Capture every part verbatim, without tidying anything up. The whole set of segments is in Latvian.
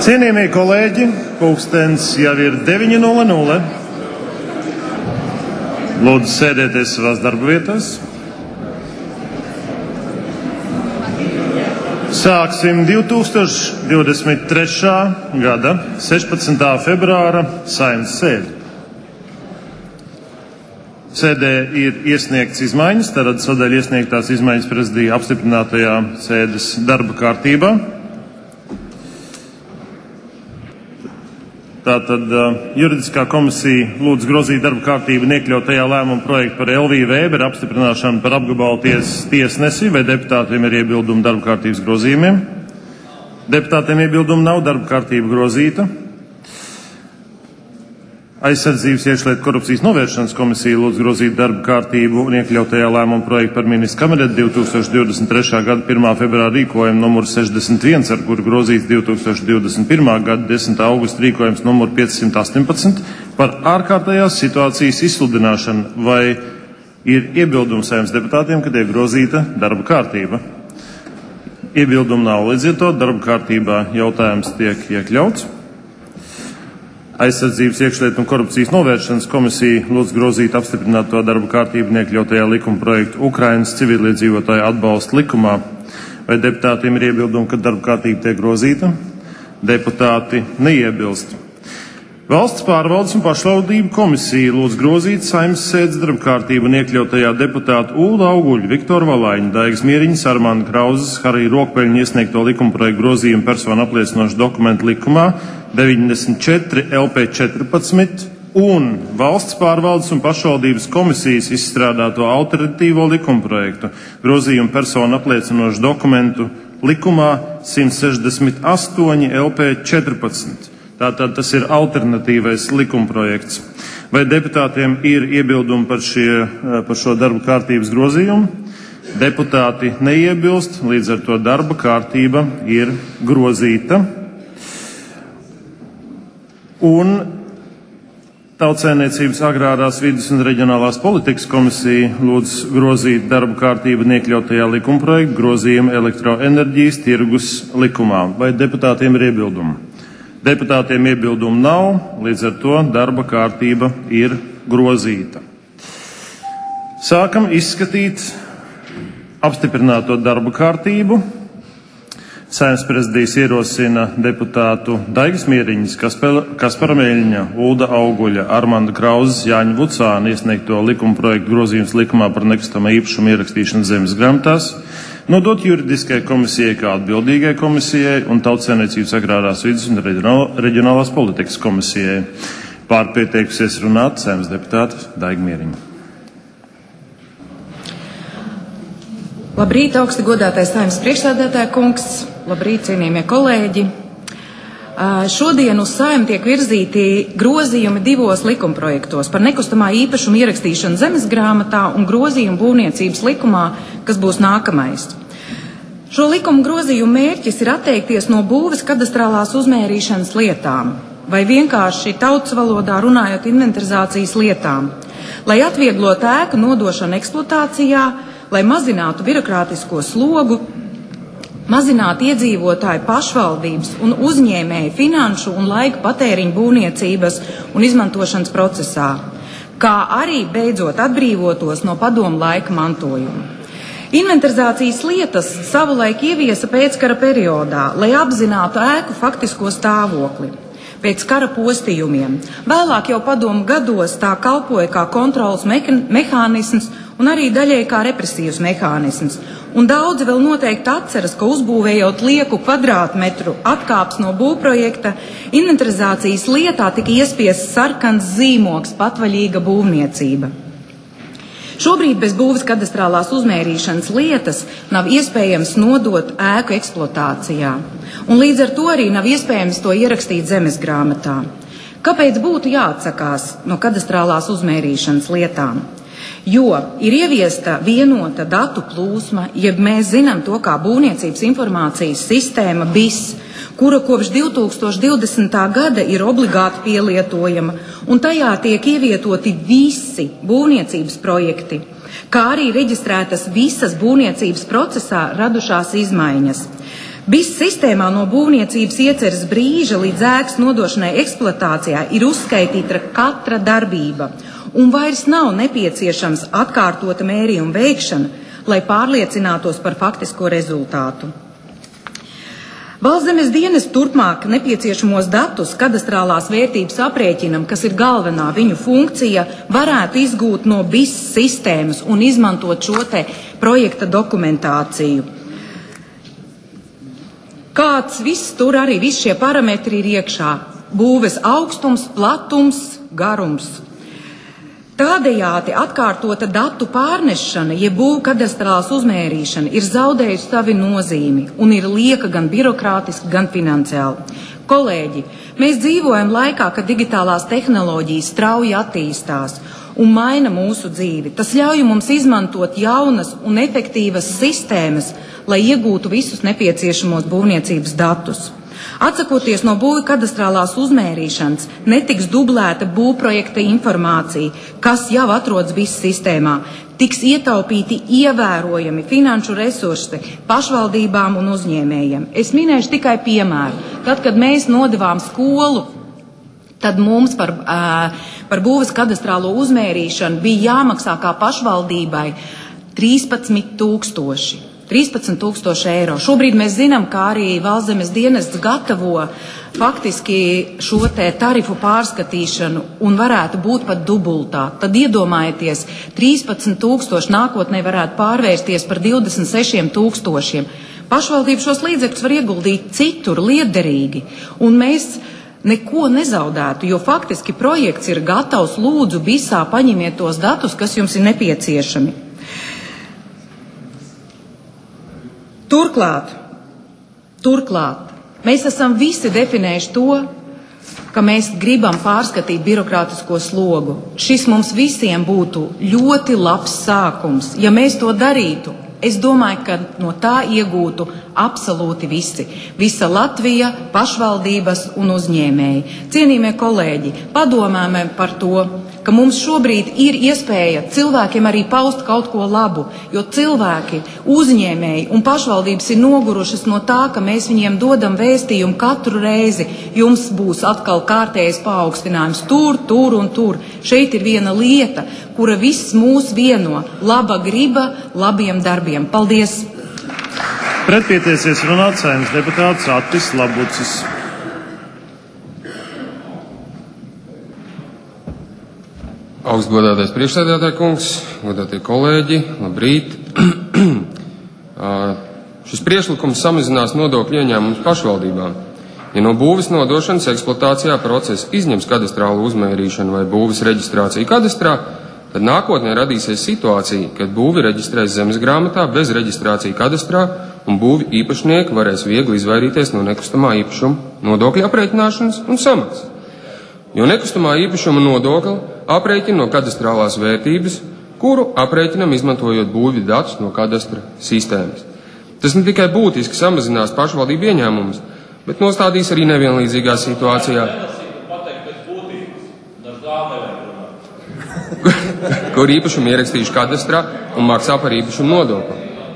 Cienījamie kolēģi, pulkstens jau ir deviņi nulle nulle. Lūdzu, sēdieties savās darba vietās. Sāksim divi tūkstoši divdesmit trešā gada sešpadsmitā februāra Saeimas sēdi. Sēdē ir iesniegts izmaiņas, tātad sadaļa iesniegtās izmaiņas prezidija apstiprinātajā sēdes darba kārtībā. Tātad uh, juridiskā komisija lūdz grozīt darba kārtību un iekļaut tajā lēmumu projektu par Elviju Vēberu apstiprināšanu par apgabalu ties, tiesnesi, vai deputātiem ir iebildumi darba kārtības grozījumiem. Deputātiem iebildumi nav, darba kārtība grozīta. Aizsardzības iekšlietu korupcijas novēršanas komisija lūdz grozīt darba kārtību un iekļaut tajā lēmumu projektu par ministra kabineta divi tūkstoši divdesmit trešā gada pirmā februāra rīkojumu numuru sešdesmit viens, ar kuru grozīts divi tūkstoši divdesmit pirmā gada desmitā augusta rīkojums numuru piecsimt astoņpadsmit par ārkārtējās situācijas izsludināšanu, vai ir iebildumi Saeimas deputātiem, ka tiek grozīta darba kārtība. Iebildumu nav, līdz ar to darba kārtībā jautājums tiek iekļauts. Aizsardzības iekšlietu un korupcijas novēršanas komisija lūdz grozīt apstiprināto darba kārtību un iekļautajā likuma projektu Ukrainas civiliedzīvotāju atbalsta likumā. Vai deputātiem ir iebildumi, ka darba kārtība tiek grozīta? Deputāti neiebilst. Valsts pārvaldes un pašvaldību komisija lūdz grozīt Saeimas sēdes darba kārtību un iekļautajā deputātu Ulda Auguļa, Viktora Valaiņa, Daigas Mieriņas, Armanda Krauzes, Harija Rokpeļņa iesniegto likuma projektu grozījumu personu apliecinošu dokumentu likumā deviņdesmit četri L P četrpadsmit un Valsts pārvaldes un pašvaldības komisijas izstrādāto alternatīvo likuma projektu grozījumu personu apliecinošu dokumentu likumā simt sešdesmit astoņi L P četrpadsmit. Tātad tas ir alternatīvais likumprojekts. Vai deputātiem ir iebildumi par, šie, par šo darba kārtības grozījumu? Deputāti neiebilst, līdz ar to darba kārtība ir grozīta. Un Tautsaimniecības agrārās vides un reģionālās politikas komisija lūdz grozīt darba kārtību un iekļautajā likumprojektu grozījumu elektroenerģijas tirgus likumā. Vai deputātiem ir iebildumi? Deputātiem iebildumu nav, līdz ar to darba kārtība ir grozīta. Sākam izskatīt apstiprināto darba kārtību. Saeimas prezidijs ierosina deputātu Daigas Mieriņas, Kaspara Meļņa, Ulda Auguļa, Armanda Krauzes, Jāņa Vucāna iesniegto likuma projektu grozījums likumā par nekustamā īpašuma ierakstīšanu zemes grāmatās, nodot juridiskajai komisijai kā atbildīgai komisijai un Tautsaimniecības agrārās vides un reģionālās politikas komisijai. Pārpieteikusies runāt Saeimas deputāte Daiga Mieriņa. Labrīt, augsti godātais Saeimas priekšsēdētāja kungs, labrīt, cienījamie kolēģi. Šodien uz Saeimu tiek virzīti grozījumi divos likumprojektos par nekustamā īpašuma ierakstīšanu zemes grāmatā un grozījumu būvniecības likumā, kas būs nākamais. Šo likumu grozījumu mērķis ir atteikties no būves kadastrālās uzmērīšanas lietām, vai vienkārši tautas valodā runājot inventarizācijas lietām, lai atvieglotu ēku nodošanu eksploatācijā, lai mazinātu birokrātisko slogu, mazinātu iedzīvotāju pašvaldības un uzņēmēju finanšu un laika patēriņu būvniecības un izmantošanas procesā, kā arī beidzot atbrīvotos no padomu laika mantojuma. Inventarizācijas lietas savulaik ieviesa pēckara periodā, lai apzinātu ēku faktisko stāvokli pēc kara postījumiem. Vēlāk jau padomu gados tā kalpoja kā kontrolas mehānisms un arī daļai kā represīvs mehānisms. Un daudzi vēl noteikti atceras, ka uzbūvējot lieku kvadrātmetru atkāps no būvprojekta, inventarizācijas lietā tika iespiests sarkans zīmogs patvaļīga būvniecība. Šobrīd bez būves kadastrālās uzmērīšanas lietas nav iespējams nodot ēku eksploatācijā, un līdz ar to arī nav iespējams to ierakstīt zemes grāmatā. Kāpēc būtu jāatsakās no kadastrālās uzmērīšanas lietām? Jo ir ieviesta vienota datu plūsma, jeb mēs zinām to kā būvniecības informācijas sistēma B I S, kura kopš divi tūkstoši divdesmitā gada ir obligāti pielietojama, un tajā tiek ievietoti visi būvniecības projekti, kā arī reģistrētas visas būvniecības procesā radušās izmaiņas. B I S sistēmā no būvniecības ieceres brīža līdz ēkas nodošanai eksploatācijā ir uzskaitīta katra darbība, un vairs nav nepieciešams atkārtota mērījuma veikšana, lai pārliecinātos par faktisko rezultātu. Valsts zemes dienas turpmāk nepieciešamos datus kadastrālās vērtības aprēķinam, kas ir galvenā viņu funkcija, varētu izgūt no B I S sistēmas un izmantot šo te projekta dokumentāciju. Kāds viss tur arī, visi šie parametri ir iekšā. Būves augstums, platums, garums. Tādējādi atkārtota datu pārnešana, jeb būvu kadastrālās uzmērīšana, ir zaudējusi savu nozīmi un ir lieka gan birokrātiski, gan finansiāli. Kolēģi, mēs dzīvojam laikā, kad digitālās tehnoloģijas strauji attīstās un maina mūsu dzīvi. Tas ļauj mums izmantot jaunas un efektīvas sistēmas, lai iegūtu visus nepieciešamos būvniecības datus. Atsakoties no būvu kadastrālās uzmērīšanas, netiks dublēta būvprojekta informācija, kas jau atrodas B I S sistēmā. Tiks ietaupīti ievērojami finanšu resursi pašvaldībām un uzņēmējiem. Es minēšu tikai piemēru. Tad, kad mēs nodevām skolu, tad mums par, uh, par būves kadastrālo uzmērīšanu bija jāmaksā kā pašvaldībai trīspadsmit tūkstoši. trīspadsmit tūkstoši eiro. Šobrīd mēs zinām, ka arī Valsts zemes dienests gatavo faktiski šo te tarifu pārskatīšanu un varētu būt pat dubultā. Tad iedomājieties, trīspadsmit tūkstoši nākotnē varētu pārvērsties par divdesmit sešiem tūkstošiem. Pašvaldība šos līdzekļus var ieguldīt citur liederīgi, un mēs neko nezaudētu, jo faktiski projekts ir gatavs. Lūdzu, visā paņemiet tos datus, kas jums ir nepieciešami. Turklāt, turklāt, mēs esam visi definējuši to, ka mēs gribam pārskatīt birokrātisko slogu. Šis mums visiem būtu ļoti labs sākums. Ja mēs to darītu, es domāju, ka no tā iegūtu absolūti visi. Visa Latvija, pašvaldības un uzņēmēji. Cienījamie kolēģi, padomājam par to, ka mums šobrīd ir iespēja cilvēkiem arī paust kaut ko labu, jo cilvēki, uzņēmēji un pašvaldības ir nogurušas no tā, ka mēs viņiem dodam vēstījumu katru reizi. Jums būs atkal kārtējs paaugstinājums tur, tur un tur. Šeit ir viena lieta, kura viss mūs vieno - laba griba labiem darbiem. Paldies! Pretpieteisies runāt Saeimas deputāts Attis Labucis. Augstgodātais priekšsēdētāja kungs, godātie kolēģi, labrīt. Šis priekšlikums samazinās nodokļu ieņēmumus pašvaldībām. Ja no būves nodošanas eksploatācijā procesa izņems kadastrālu uzmērīšanu vai būves reģistrāciju kadastrā, tad nākotnē radīsies situācija, kad būvi reģistrēs zemes grāmatā bez reģistrācija kadastrā un būvi īpašnieki varēs viegli izvairīties no nekustamā īpašuma nodokļa aprēķināšanas un samaksas. Jo nekustamā īpašuma nodokļa aprēķina no kadastrālās vērtības, kuru aprēķinam izmantojot būvju datus no kadastra sistēmas. Tas ne tikai būtiski samazinās pašvaldību ieņēmumus, bet nostādīs arī nevienlīdzīgā situācijā, kur īpašumu ierakstījuši kadastrā un maksā par īpašumu nodokli.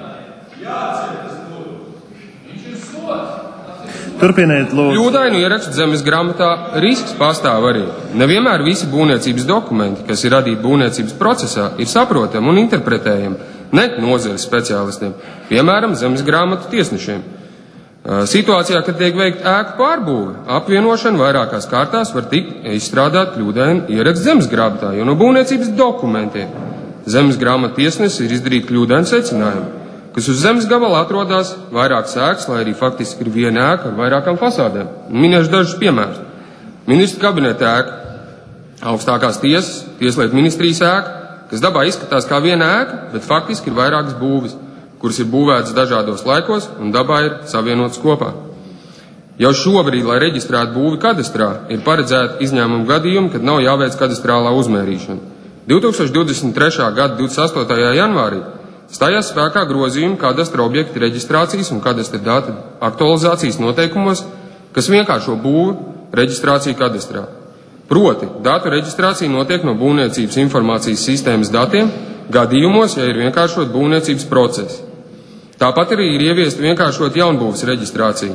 Turpiniet, lūdzu. Kļūdainu ierakstu zemes grāmatā risks pastāv arī. Nevienmēr visi būvniecības dokumenti, kas ir radīti būvniecības procesā, ir saprotami un interpretējami ne nozares speciālistiem, piemēram, zemes grāmatu tiesnešiem. Situācijā, kad tiek veikta ēku pārbūve, apvienošana vairākās kārtās var tikt izstrādāt kļūdainu ierakstu zemes grāmatā, jo no būvniecības dokumentiem zemes grāmatu tiesnesis ir izdarīt kļūdainu secinājumu, kas uz zemes gabala atrodas vairākas ēkas, lai arī faktiski ir viena ēka ar vairākām fasādēm. Minēšu dažus piemērus. Ministru kabineta ēka, augstākās tiesas, tieslietu ministrijas ēka, kas dabā izskatās kā viena ēka, bet faktiski ir vairākas būves, kuras ir būvētas dažādos laikos un dabā ir savienotas kopā. Jau šobrīd, lai reģistrētu būvi kadastrā, ir paredzēta izņēmuma gadījumi, kad nav jāveic kadastrālā uzmērīšana. divtūkstoš divdesmit trešā gada divdesmit astotajā janvārī stājās spēkā grozījumi kadastra objekta reģistrācijas un kadastra data aktualizācijas noteikumos, kas vienkāršo būvu reģistrāciju kadastrā. Proti, datu reģistrācija notiek no būvniecības informācijas sistēmas datiem gadījumos, ja ir vienkāršot būvniecības procesi. Tāpat arī ir ieviesta vienkāršot jaunbūves reģistrāciju.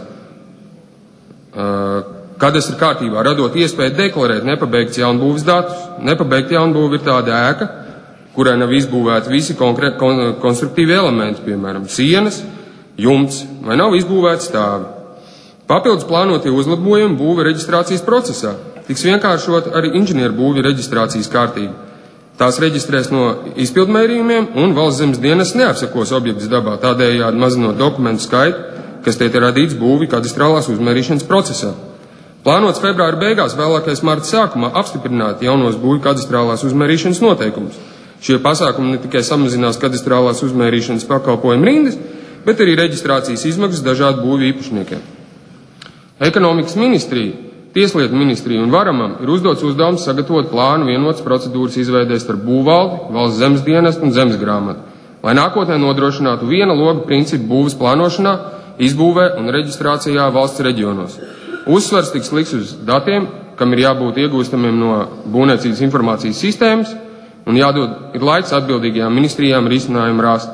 Kadastra kārtībā radot iespēju deklarēt nepabeigts jaunbūves datus. Nepabeigta jaunbūve ir tāda ēka, kurai nav izbūvēti visi konkrēti kon, konstruktīvi elementi, piemēram, sienas, jumts, vai nav izbūvēti stāvi. Papildus plānotie uzlabojumi būve reģistrācijas procesā. Tiks vienkāršot arī inženieru būvi reģistrācijas kārtība. Tās reģistrēs no izpildmērījumiem un valsts zemes dienas neapsakos objektus dabā, tādējādi mazinot dokumentu skaitu, kas tiek radīts būvi kadastrālās uzmērīšanas procesā. Plānots februāra beigās, vēlākais marta sākumā apstiprināt jaunos būvi kadastrālās uzmērīšanas noteikumus. Šie pasākumi ne tikai samazinās kadastrālās uzmērīšanas pakalpojumu rindas, bet arī reģistrācijas izmaksas dažādu būvi īpašniekiem. Ekonomikas ministrija, Tieslietu ministrija un Varamam ir uzdots uzdevums sagatavot plānu vienotas procedūras izveidēs starp būvvaldi, valsts zemes dienestu un zemes grāmatu, lai nākotnē nodrošinātu viena loga principu būves plānošanā, izbūvē un reģistrācijā valsts reģionos. Uzsvars tiks liks uz datiem, kam ir jābūt iegūstamiem no būvniecības informācijas sistēmas, un jādod ir laiks atbildīgajām ministrijām risinājumu rast.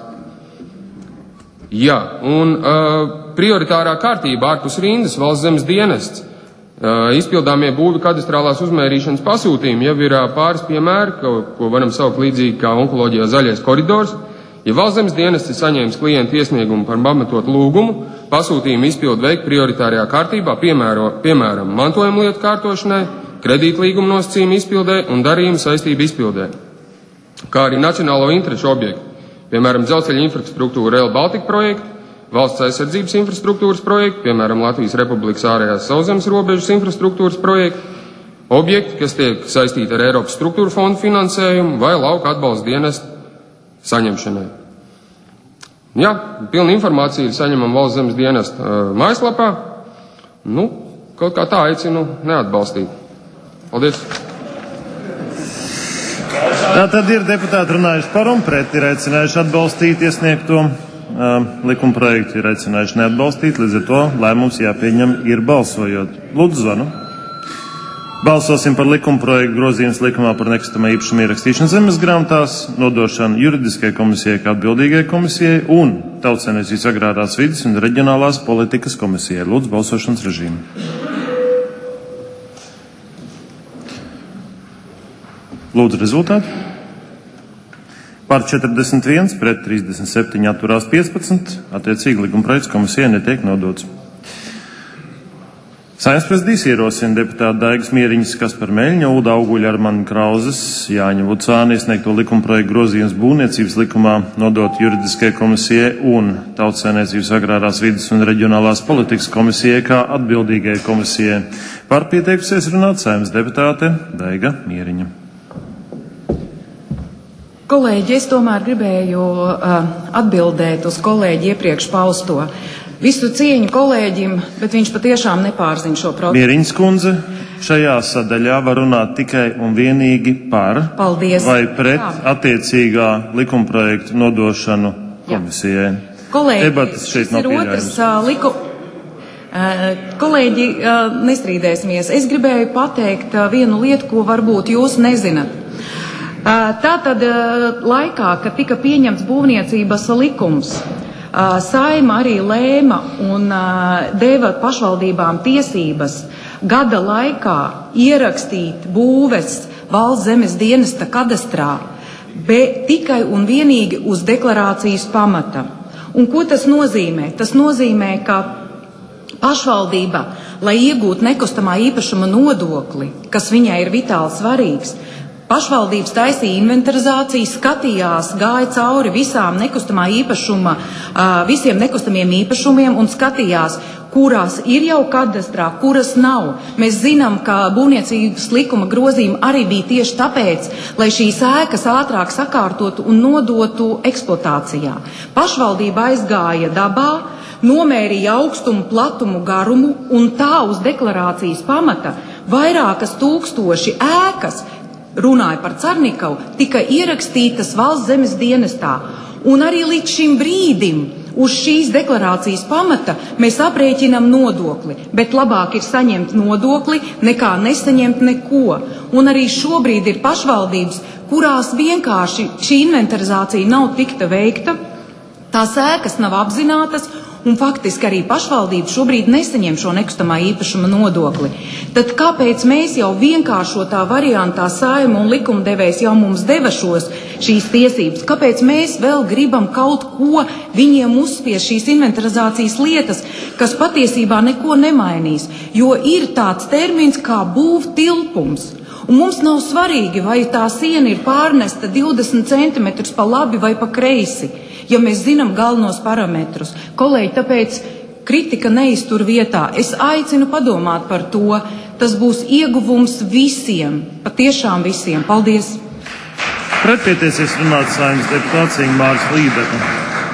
Jā, un uh, prioritārā kārtība ārpus rindas valsts zemes dienests. Uh, izpildāmie būvi kadastrālās uzmērīšanas pasūtījumi jau ir uh, pāris piemēri, ko, ko varam saukt līdzīgi kā onkoloģijā zaļais koridors. Ja valsts zemes dienests ir saņēmis klientu iesniegumu par pamatotu lūgumu, pasūtījumu izpildu veikt prioritārajā kārtībā, piemēro, piemēram, mantojuma lietu kārtošanai, kredītlīguma nosacījumu izpildē un darījuma saistību izpildē, kā arī nacionālo interešu objektu, piemēram, dzelzceļa infrastruktūra Rail Baltica projektu, valsts aizsardzības infrastruktūras projektu, piemēram, Latvijas Republikas ārējās sauszemes robežas infrastruktūras projektu, objekti, kas tiek saistīti ar Eiropas struktūra fondu finansējumu vai lauka atbalsta dienestu saņemšanai. Jā, pilna informācija ir saņemama valsts zemes dienesta uh, mājaslapā. Nu, kaut kā tā aicinu neatbalstīt. Paldies! Tā tad ir deputāti runājuši par un pret, ir aicinājuši atbalstīt iesniegto uh, likuma projektu, ir aicinājuši neatbalstīt, līdz ar to lēmums jāpieņem ir balsojot. Lūdzu, zvanu. Balsosim par likuma projektu grozījums likumā par nekustamā īpašuma ierakstīšanu zemes grāmatās, nodošanu juridiskajai komisijai kā atbildīgai komisijai un Tautsaimniecības agrārās vides un reģionālās politikas komisijai. Lūdzu, balsošanas režīmu. Lūdzu, rezultātu. Par četrdesmit viens, pret trīsdesmit septiņi, atturās piecpadsmit, attiecīgi likuma projekts komisijai netiek nodots. Saeimas prezidijs ierosina deputātu Daigas Mieriņas, Kaspara Meļņa, Ulda Auguļa, Armanda Krauzes, Jāņa Vucāna iesniegto likuma projektu grozījums būvniecības likumā nodot juridiskajai komisijai un Tautsaimniecības agrārās vides un reģionālās politikas komisijai kā atbildīgajai komisijai. Par pieteikusies runāt Saeimas deputāte Daiga Mieriņa. Kolēģi, es tomēr gribēju uh, atbildēt uz kolēģi iepriekš pausto. Visu cieņu kolēģim, bet viņš patiešām nepārzina šo procesu. Mieriņas kundze, šajā sadaļā var runāt tikai un vienīgi par Paldies. vai pret Jā. attiecīgā likumprojektu nodošanu komisijai. Kolēģi, Debates šeit nav pieļaujams. Uh, liku... uh, kolēģi, uh, nestrīdēsimies. Es gribēju pateikt uh, vienu lietu, ko varbūt jūs nezinat. Uh, tātad uh, laikā, kad tika pieņemts būvniecības likums, Uh, Saeima arī lēma un uh, deva pašvaldībām tiesības gada laikā ierakstīt būves valsts zemes dienesta kadastrā, bet tikai un vienīgi uz deklarācijas pamata. Un ko tas nozīmē? Tas nozīmē, ka pašvaldība, lai iegūtu nekustamā īpašuma nodokli, kas viņai ir vitāli svarīgs, pašvaldības taisīja inventarizāciju, skatījās, gāja cauri visām nekustamā īpašuma, visiem nekustamiem īpašumiem un skatījās, kurās ir jau kadastrā, kuras nav. Mēs zinām, ka būvniecības likuma grozījumi arī bija tieši tāpēc, lai šīs ēkas ātrāk sakārtotu un nodotu eksploatācijā. Pašvaldība aizgāja dabā, nomērīja augstumu, platumu, garumu un tā uz deklarācijas pamata vairākas tūkstoši ēkas, runāja par Carnikavu, tika ierakstītas valsts zemes dienestā. Un arī līdz šim brīdim uz šīs deklarācijas pamata mēs aprēķinam nodokli, bet labāk ir saņemt nodokli nekā nesaņemt neko. Un arī šobrīd ir pašvaldības, kurās vienkārši šī inventarizācija nav tikta veikta. Tās sēkas nav apzinātas, un faktiski arī pašvaldības šobrīd nesaņem šo nekustamā īpašuma nodokli. Tad kāpēc mēs jau vienkāršotā variantā Saeima un likumdevējs jau mums deva šos šīs tiesības? Kāpēc mēs vēl gribam kaut ko viņiem uzspiest šīs inventarizācijas lietas, kas patiesībā neko nemainīs? Jo ir tāds termins kā būv tilpums. Un mums nav svarīgi, vai tā siena ir pārnesta divdesmit centimetrus pa labi vai pa kreisi, ja mēs zinām galvenos parametrus. Kolēģi, tāpēc kritika neiztur vietā. Es aicinu padomāt par to. Tas būs ieguvums visiem, patiešām visiem. Paldies! Pretpieteisies runāt Saeimas deputāts Ingmārs Līdeka.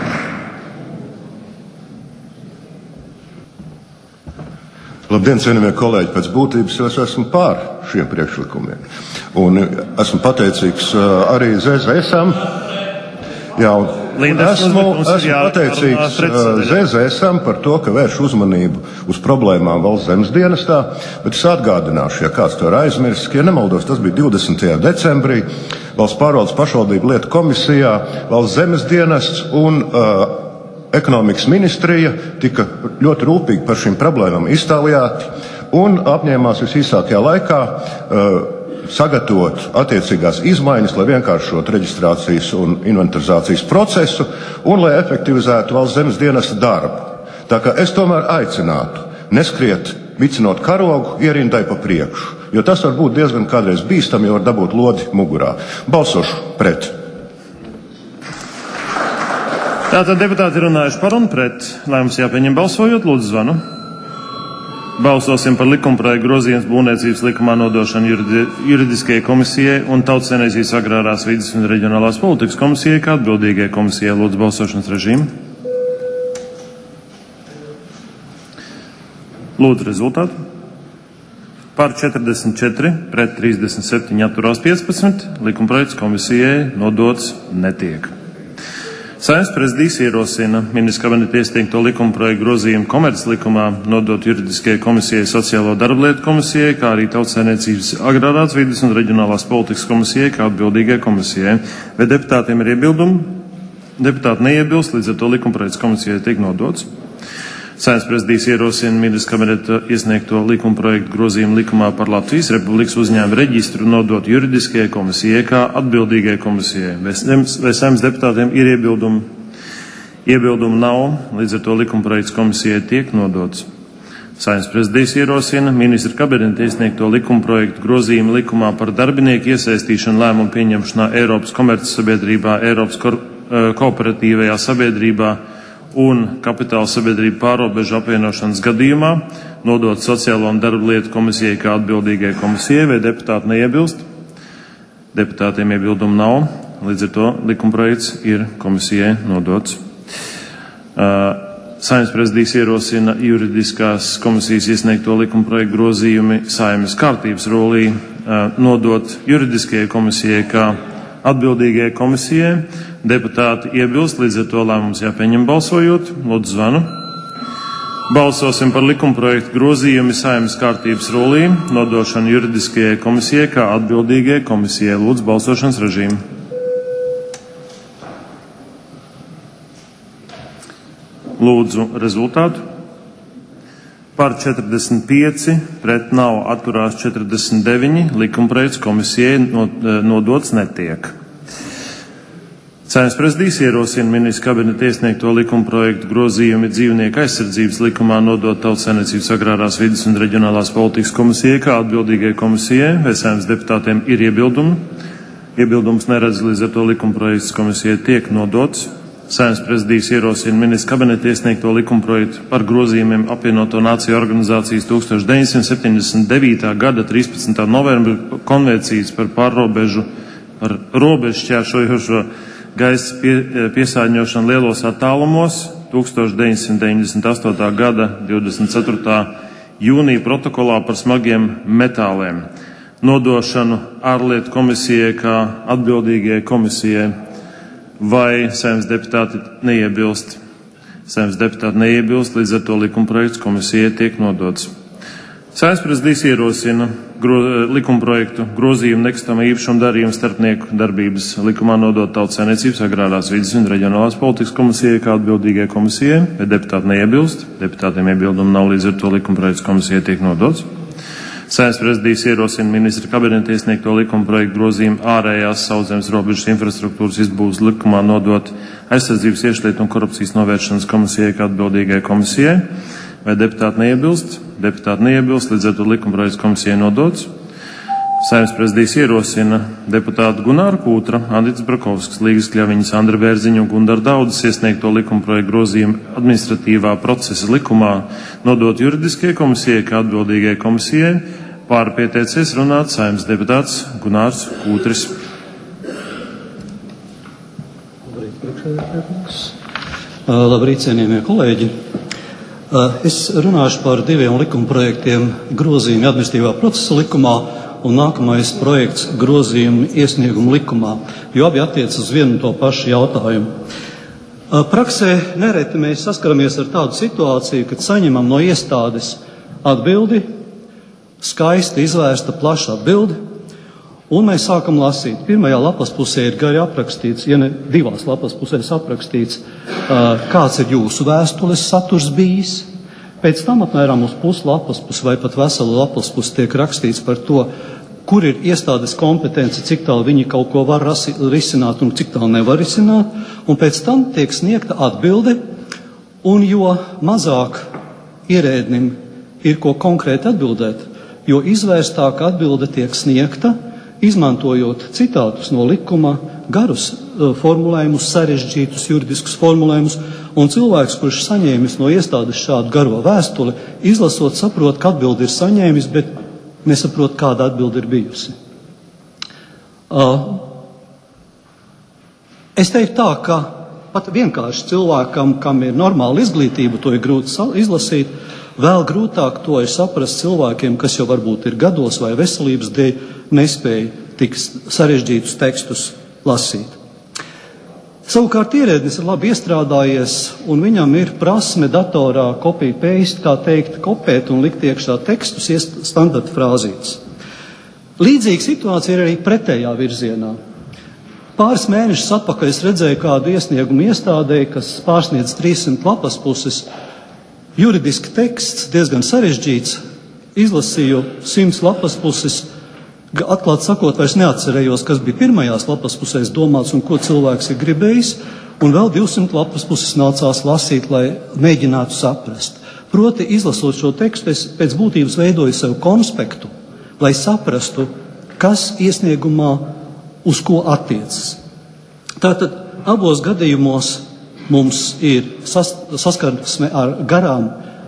Labdien, cienījamie kolēģi, pēc būtības es esmu pār šiem priekšlikumiem. Un esmu pateicīgs arī Z Z S-am. Jā, un esmu, esmu pateicīgs Z Z S-am par to, ka vērš uzmanību uz problēmām valsts zemes dienestā, bet es atgādināšu, ja kāds to ir aizmirsis, ka, ja nemaldos, tas bija divdesmitajā decembrī, Valsts pārvaldes pašvaldību lietu komisijā, valsts zemes dienests un uh, ekonomikas ministrija tika ļoti rūpīgi par šīm problēmām iztālijāti un apņēmās visīsākajā laikā uh, sagatavot attiecīgās izmaiņas, lai vienkāršotu reģistrācijas un inventarizācijas procesu un lai efektivizētu valsts zemes dienesta darbu. Tā kā es tomēr aicinātu neskriet, vicinot karogu, ierindai pa priekšu, jo tas var būt diezgan kādreiz bīstami, jo var dabūt lodi mugurā. Balsošu pret. Tātad deputāti runājuši par un pret. Lēmums jāpieņem balsojot, lūdzu zvanu. Balsosim par likumprojektu grozījums būvniecības likumā nodošanu juridi, juridiskajai komisijai un Tautsaimniecības agrārās vides un reģionālās politikas komisijai kā atbildīgajai komisijai. Lūdzu balsošanas režīmu. Lūdzu rezultātu. Par četrdesmit četri, pret trīsdesmit septiņi, atturās piecpadsmit. Likumprojekts komisijai nodots netiek. Saeimas prezidijs ierosina ministra kabineta iesniegto likumprojektu grozījumu komerclikumā nodot juridiskajai komisijai, sociālo darbu lietu komisijai, kā arī Tautsaimniecības agrārās vides un reģionālās politikas komisijai, kā atbildīgai komisijai. Vai deputātiem ir iebildumi? Deputāti neiebilst, līdz ar to likumprojekts komisijai tiek nodots. Saeimas prezidijs ierosina ministra kabineta iesniegto likumprojektu grozījumu likumā par Latvijas Republikas uzņēmumu reģistru nodot juridiskajai komisijai kā atbildīgai komisijai. Vai Saeimas deputātiem ir iebildumi? Iebildumu nav, līdz ar to likumprojekts komisijai tiek nodots. Saeimas prezidijs ierosina ministra kabineta iesniegto likumprojektu grozījumu likumā par darbinieku iesaistīšanu lēmumu pieņemšanā Eiropas komercsabiedrībā, Eiropas ko kooperatīvajā sabiedrībā un kapitāla sabiedrību pārobežu apvienošanas gadījumā nodot sociālo un darba lietu komisijai kā atbildīgai komisijai. Vai deputāti neiebilst? Deputātiem iebildumu nav, līdz ar to likumprojekts ir komisijai nodots. Uh, Saeimas prezidijs ierosina juridiskās komisijas iesniegto likumprojektu grozījumi Saeimas kārtības rullī uh, nodot juridiskajai komisijai kā atbildīgajai komisijai. Deputāti iebilst, līdz ar to lēmums jāpieņem balsojot. Lūdzu zvanu. Balsosim par likumprojektu grozījumu Saeimas kārtības rullī nodošanu juridiskajai komisijai kā atbildīgajai komisijai. Lūdzu balsošanas režīmu. Lūdzu rezultātu. Par četrdesmit pieci, pret nav, atturās četrdesmit deviņi, likumprojekts komisijai nodots netiek. Saeimas prezidijs ierosina ministra kabineta iesniegto likumprojektu grozījumi dzīvnieku aizsardzības likumā nodot Tautsaimniecības agrārās vides un reģionālās politikas komisijai kā atbildīgai komisijai. Vai Saeimas deputātiem ir iebildumi? Iebildums neredz, līdz ar to likumprojekts komisijai tiek nodots. Saeimas prezidijs ierosina ministra kabineta iesniegto likumprojektu par grozījumiem apvienoto nāciju organizācijas tuksstoš deviņsimt septiņdesmit devītā gada trīspadsmitā novembra konvencijas par pārrobežu, par robežu šķēršojošo gaisa pie, piesārņošanu lielos attālumos tuksstoš deviņsimt deviņdesmit astotā gada divdesmit ceturtā jūnija protokolā par smagiem metāliem. Nodošanu ārlietu komisijai kā atbildīgajai komisijai. Vai Saeimas deputāti neiebilst? Saeimas deputāti neiebilst, līdz ar to likumprojekts komisijai tiek nodots. Saeimas prezidijs ierosina gro, likumprojektu grozījumu nekustamā īpašuma darījumu starpnieku darbības likumā nodot Tautsaimniecības, Agrārās vides un reģionālās politikas komisijai kā atbildīgai komisijai, bet deputāti neiebilst. Deputātiem iebildumu nav, līdz ar to likumprojekts komisijai tiek nodots. Saeimas prezidijs ierosina ministra kabineta iesniegto likumprojektu grozījumu ārējās sauszemes robežas infrastruktūras izbūves likumā nodot Aizsardzības, iekšlietu un korupcijas novēršanas komisijai kā atbildīgai komisijai. Vai deputāti neiebilst? Deputāti neiebilst, līdz ar to likumprojekts komisijai nodots. Saeimas prezidijs ierosina deputātu Gunāru Kūtra, Andrits Brakovskis, Līgas Kļaviņas, Andra Bērziņa un Gundara Daudas iesniegto likumprojektu grozījumu administratīvā procesa likumā nodot juridiskajai komisijai kā atbildīgai komisijai. Pār pieteicies runāt Saeimas deputāts Gunārs Kūtris. Labrīt, priekšsēdētājs. Labrīt, cienījamie kolēģi. Es runāšu par diviem likumprojektiem grozījumi administratīvā procesa likumā un nākamais projekts grozījumi iesniegumu likumā, jo abi attiec uz vienu un to pašu jautājumu. Praksē nereti mēs saskaramies ar tādu situāciju, kad saņemam no iestādes atbildi, skaisti izvērsta plaša atbildi, un mēs sākam lasīt. Pirmajā lapas pusē ir gari aprakstīts, ja ne divās lapas pusēs aprakstīts, kāds ir jūsu vēstules saturs bijis. Pēc tam apmēram uz puslapas pusi vai pat veselu lapas pusi tiek rakstīts par to, kur ir iestādes kompetence, cik tālu viņi kaut ko var rasi, risināt un cik tālu nevar risināt. Un pēc tam tiek sniegta atbilde, un jo mazāk ierēdnim ir ko konkrēti atbildēt, jo izvērstāka atbilde tiek sniegta, izmantojot citātus no likuma, garus formulējumus, sarežģītus juridiskus formulējumus, un cilvēks, kurš saņēmis no iestādes šādu garo vēstuli, izlasot, saprot, ka atbildi ir saņēmis, bet nesaprot, kāda atbildi ir bijusi. Es teiktu tā, ka pat vienkārši cilvēkam, kam ir normāla izglītība, to ir grūti izlasīt, vēl grūtāk to ir saprast cilvēkiem, kas jau varbūt ir gados vai veselības dēļ nespēja tik sarežģītus tekstus lasīt. Savukārt ierēdnis ir labi iestrādājies, un viņam ir prasme datorā copy paste, kā teikt, kopēt un likt iekšā tekstus standarta frāzītes. Līdzīga situācija ir arī pretējā virzienā. Pāris mēnešus atpakaļ es redzēju kādu iesniegumu iestādē, kas pārsniedz trīssimt lapas puses. Juridiski teksts, diezgan sarežģīts, izlasīju simts lapas puses, atklāt sakot, vairs neatcerējos, kas bija pirmajās lapas pusēs domāts un ko cilvēks ir gribējis, un vēl divsimt lapas puses nācās lasīt, lai mēģinātu saprast. Proti, izlasot šo tekstu, es pēc būtības veidoju sev konspektu, lai saprastu, kas iesniegumā uz ko attiecas. Tātad abos gadījumos mums ir sas, saskarsme ar garām,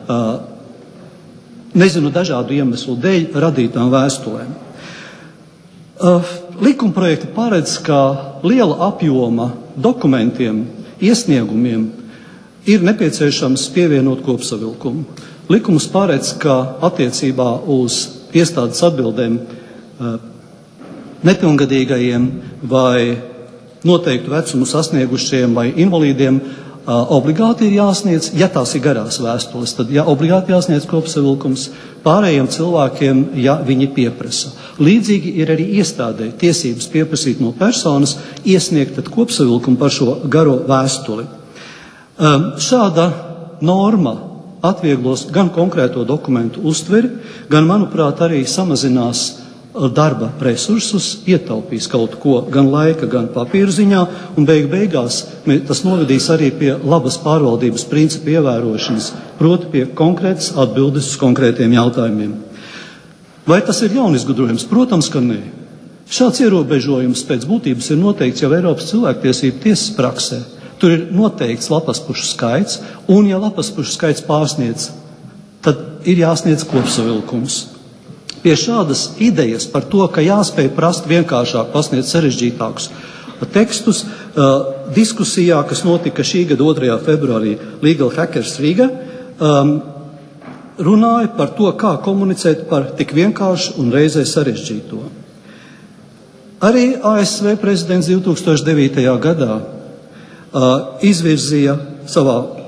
uh, nezinu, dažādu iemeslu dēļ radītām vēstulēm. Uh, likumprojekti paredz, ka liela apjoma dokumentiem, iesniegumiem ir nepieciešams pievienot kopsavilkumu. Likums paredz, ka attiecībā uz iestādes atbildēm uh, nepilngadīgajiem vai noteiktu vecumu sasniegušiem vai invalīdiem obligāti ir jāsniedz, ja tās ir garās vēstules, tad ja obligāti jāsniedz kopsavilkums, pārējiem cilvēkiem, ja viņi pieprasa. Līdzīgi ir arī iestādē tiesības pieprasīt no personas iesniegt tad kopsavilkumu par šo garo vēstuli. Šāda norma atvieglos gan konkrēto dokumentu uztveri, gan, manuprāt, arī samazinās darba resursus, ietaupīs kaut ko gan laika, gan papīra ziņā, un beig beigās tas novedīs arī pie labas pārvaldības principu ievērošanas, proti pie konkrētas atbildes uz konkrētiem jautājumiem. Vai tas ir jaunizgudrojums? Protams, ka nē. Šāds ierobežojums pēc būtības ir noteikts jau Eiropas cilvēktiesību tiesas praksē. Tur ir noteikts lapaspušu skaits, un ja lapaspušu skaits pārsniedz, tad ir jāsniedz kopsavilkums. Pie šādas idejas par to, ka jāspēj prast vienkāršāk, pasniegt sarežģītākus tekstus, uh, diskusijā, kas notika šī gada otrajā februārī Legal Hackers Riga, um, runāja par to, kā komunicēt par tik vienkāršu un reizē sarežģīto. Arī A S V prezidents divtūkstoš devītajā gadā uh, izvirzīja savā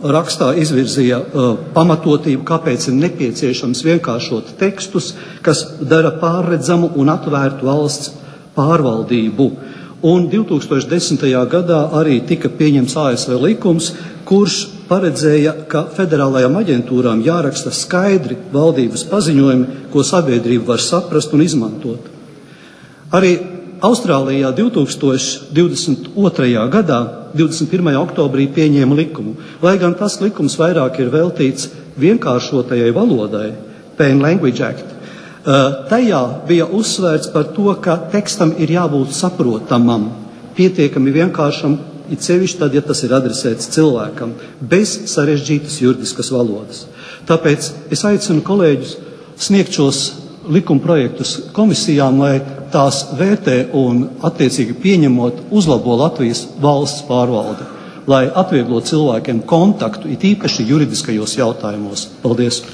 rakstā izvirzīja uh, pamatotību, kāpēc ir nepieciešams vienkāršot tekstus, kas dara pārredzamu un atvērtu valsts pārvaldību. Un divi tūkstoši desmitajā gadā arī tika pieņemts A S V likums, kurš paredzēja, ka federālajām aģentūrām jāraksta skaidri valdības paziņojumi, ko sabiedrība var saprast un izmantot. Arī Austrālijā divi tūkstoši divdesmit otrajā gadā, divdesmit pirmajā oktobrī pieņēma likumu, lai gan tas likums vairāk ir veltīts vienkāršotajai valodai, Plain Language Act. Tajā bija uzsvērts par to, ka tekstam ir jābūt saprotamam, pietiekami vienkāršam, it sevišķi tad, ja tas ir adresēts cilvēkam, bez sarežģītas juridiskas valodas. Tāpēc es aicinu kolēģus sniegt šos likuma projektus komisijām, lai tās vērtē un attiecīgi pieņemot uzlabo Latvijas valsts pārvaldi, lai atvieglo cilvēkiem kontaktu, it īpaši juridiskajos jautājumos. Paldies!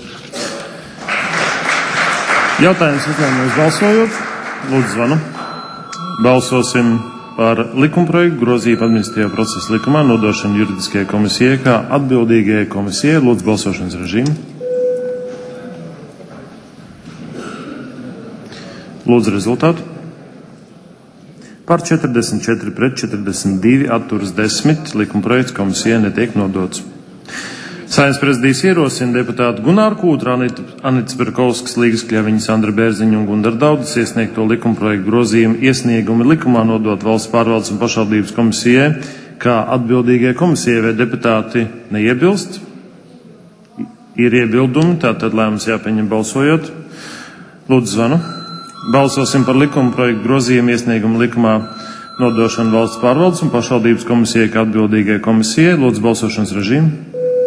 Jautājums uzņēmējs balsojot. Lūdzu zvanu. Balsosim par likumprojektu grozījumu administratīvā procesa likumā nodošanu juridiskajai komisijai kā atbildīgajai komisijai. Lūdzu balsošanas režīmu. Lūdzu rezultātu. Par četrdesmit četri pret četrdesmit divi atturas desmit likumprojekts komisijai netiek nodots. Saeimas prezidijas ierosina deputātu Gunāru Kūtru, Anitas Berkovskas, Līgas Kļaviņas, Andra Bērziņu un Gundara Daudas iesniegto likumprojektu grozījumu iesniegumu likumā nodot valsts pārvaldes un pašvaldības komisijai kā atbildīgai komisijai, vai deputāti neiebilst. Ir iebildumi, tātad lēmums jāpieņem balsojot. Lūdzu zvanu. Balsosim par likumprojektu grozījumu iesniegumu likumā nodošanu valsts pārvaldes un pašvaldības komisijai kā atbildīgai komisijai. Lūdzu balsošanas režīmu.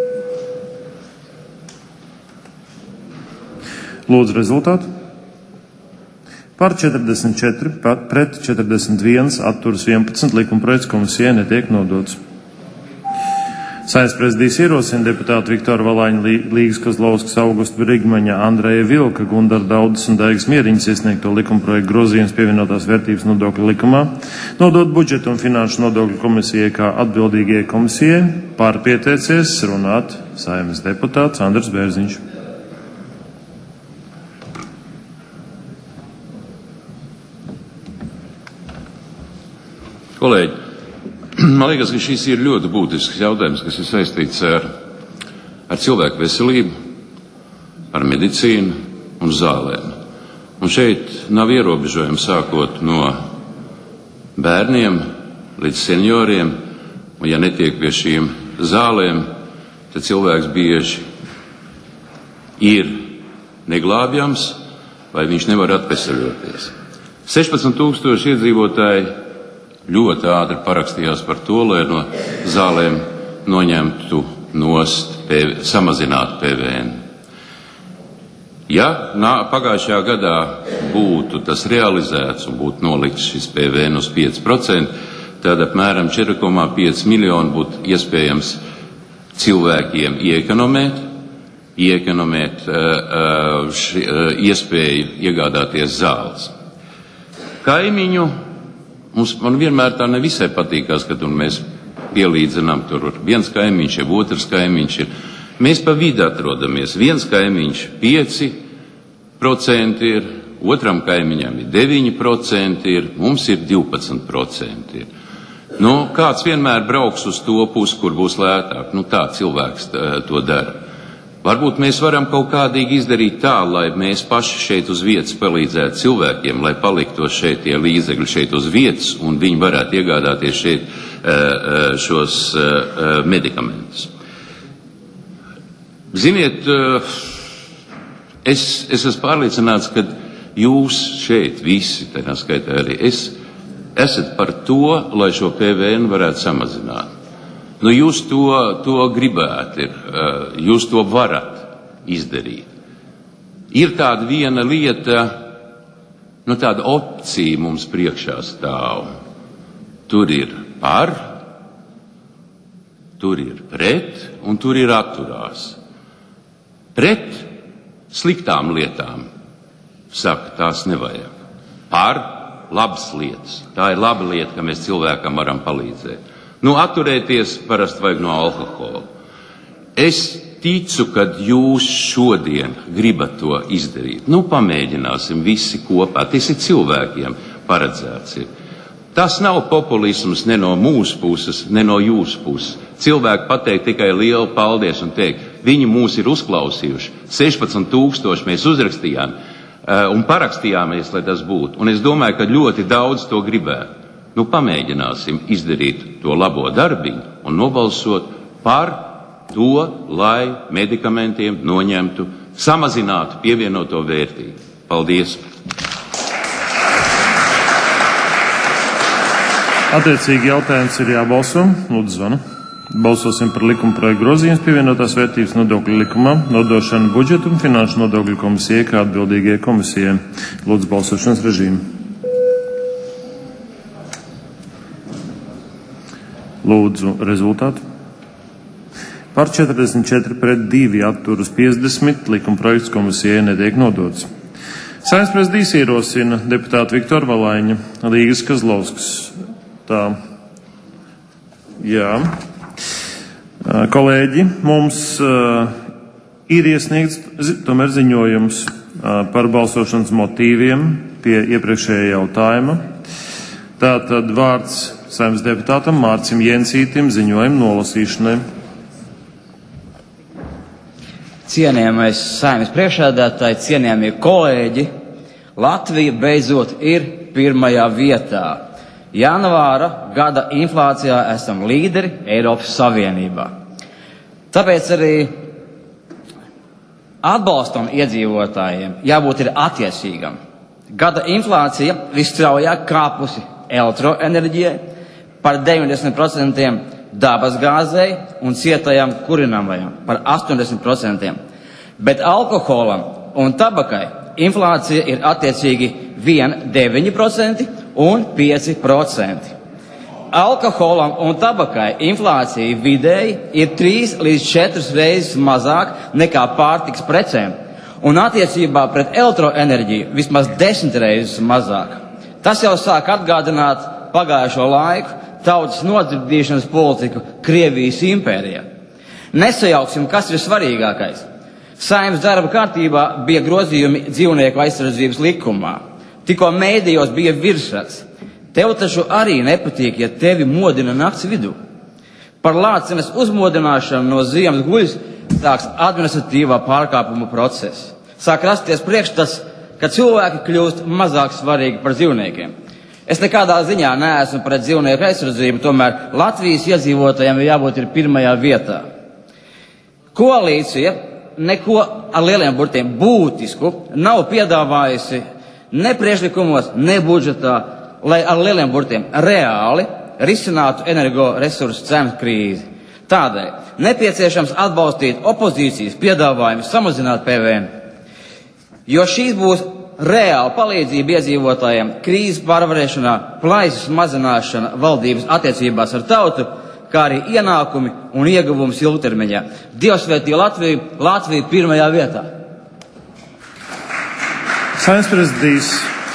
Lūdzu rezultātu. Par četrdesmit četri pret četrdesmit viens atturas vienpadsmit likumprojekts komisijai netiek nodots. Saeimas prezidijas ierosina deputātu Viktoru Valāņu, Līgas Kozlovskas, Augusta Brigmaņa, Andreja Vilka, Gundara Daudas un Daigas Mieriņas iesniegto likumprojektu grozījums pievienotās vērtības nodokļu likumā nodot budžeta un finanšu nodokļu komisijai kā atbildīgajai komisijai. Pār pieteicies runāt Saeimas deputāts Andrs Bērziņš. Kolēģi, man liekas, ka šis ir ļoti būtisks jautājums, kas ir saistīts ar, ar cilvēku veselību, ar medicīnu un zālēm. Un šeit nav ierobežojumi sākot no bērniem līdz senioriem, un ja netiek pie šīm zālēm, tad cilvēks bieži ir neglābjams vai viņš nevar atveseļoties. sešpadsmit tūkstoši iedzīvotāji ļoti ātri parakstījās par to, lai no zālēm noņemtu nost, samazinātu P V N. Ja nā, pagājušajā gadā būtu tas realizēts un būtu nolikts šis P V N uz pieci procenti, tad apmēram četri komā pieci miljoni būtu iespējams cilvēkiem iekonomēt, iekonomēt uh, ši, uh, iespēju iegādāties zāles. Kaimiņu mums man vienmēr tā nevisai patīkās, kad mēs pielīdzinām tur viens kaimiņš, jau otrs kaimiņš ir. Mēs pa vidu atrodamies. Viens kaimiņš pieci procenti ir, otram kaimiņam ir deviņi procenti ir, mums ir divpadsmit procenti ir. Nu, kāds vienmēr brauks uz to pusi, kur būs lētāk. Nu, tā cilvēks tā, to dara. Varbūt mēs varam kaut kādīgi izdarīt tā, lai mēs paši šeit uz vietas palīdzētu cilvēkiem, lai paliktos šeit tie līdzekļi šeit uz vietas un viņi varētu iegādāties šeit uh, šos uh, medikamentus. Ziniet, uh, es, es esmu pārliecināts, ka jūs šeit visi, tā skaitā arī es, esat par to, lai šo P V N varētu samazināt. Nu, jūs to, to gribētu, jūs to varat izdarīt. Ir tāda viena lieta, nu tāda opcija mums priekšā stāv. Tur ir par, tur ir pret un tur ir atturās. Pret sliktām lietām saka, tās nevajag. Par labas lietas. Tā ir laba lieta, ka mēs cilvēkam varam palīdzēt. Nu, atturēties parasti vajag no alkohola. Es ticu, ka jūs šodien gribat to izdarīt. Nu, pamēģināsim visi kopā. Tas ir cilvēkiem paredzēts. Ir. Tas nav populisms ne no mūsu puses, ne no jūsu puses. Cilvēki pateikt tikai lielu paldies un teikt, viņi mūs ir uzklausījuši. sešpadsmit tūkstoši mēs uzrakstījām un parakstījāmies, lai tas būtu. Un es domāju, ka ļoti daudz to gribētu. Nu, pamēģināsim izdarīt to labo darbiņu un nobalsot par to, lai medikamentiem noņemtu, samazinātu pievienoto vērtību. Paldies! Attiecīgi jautājums ir jābalso. Lūdzu, zvanu. Balsosim par likuma projektu grozījums pievienotās vērtības nodokļu likumā, nodošanu budžetu un finanšu nodokļu komisijai kā atbildīgajai komisijai. Lūdzu, balsošanas režīmu. Lūdzu, rezultātu. Par četrdesmit četri pret divi atturas piecdesmit likuma projekts komisijai netiek nodots. Saeimas prezidijs ierosina deputātu Viktoru Valaiņu, Līgas Kazlovskas. Tā. Jā. Kolēģi, mums uh, ir iesniegts zi, tomēr ziņojums uh, par balsošanas motīviem pie iepriekšējā jautājuma. Tātad vārds Saeimas deputātam Mārcim Jensītim ziņojumu nolasīšanai. Cienījamais Saeimas priekšsēdētāji, cienījamie kolēģi, Latvija beidzot ir pirmajā vietā. Janvāra gada inflācijā esam līderi Eiropas Savienībā. Tāpēc arī atbalstam iedzīvotājiem jābūt ir attiecīgam. Gada inflācija visstraujāk kāpusi elektroenerģijai, par deviņdesmit procentiem dabas gāzei un cietajām kurināmajām, par astoņdesmit procentiem. Bet alkoholam un tabakai inflācija ir attiecīgi viens komats deviņi procenti un pieci procenti. Alkoholam un tabakai inflācija vidēji ir trīs līdz četras reizes mazāk nekā pārtiks precēm, un attiecībā pret elektroenerģiju vismaz desmit reizes mazāk. Tas jau sāk atgādināt pagājušo laiku tautas nodzirdīšanas politiku Krievijas impērijā. Nesajauksim, kas ir svarīgākais. Saeimas darba kārtībā bija grozījumi dzīvnieku aizsardzības likumā. Tikko mēdījos bija virsraksts. Tev taču arī nepatīk, ja tevi modina nakts vidū. Par lācenes uzmodināšanu no ziemas guļas sāks administratīvā pārkāpuma process. Sāk rasties priekšstats, ka cilvēki kļūst mazāk svarīgi par dzīvniekiem. Es nekādā ziņā neesmu pret dzīvnieku aizsardzību, tomēr Latvijas iedzīvotājiem ir jābūt ir pirmajā vietā. Koalīcija neko ar lieliem burtiem būtisku nav piedāvājusi ne priekšlikumos, ne budžetā, lai ar lieliem burtiem reāli risinātu energoresursu cenu krīzi. Tādēļ nepieciešams atbalstīt opozīcijas piedāvājumu samazināt P V N, jo šīs būs reāla palīdzība iedzīvotājiem krīzes pārvarēšanā, plaisas mazināšana valdības attiecībās ar tautu, kā arī ienākumi un ieguvums ilgtermiņā. Dievs svētī Latviju, Latviju pirmajā vietā. Saeimas prezidijs,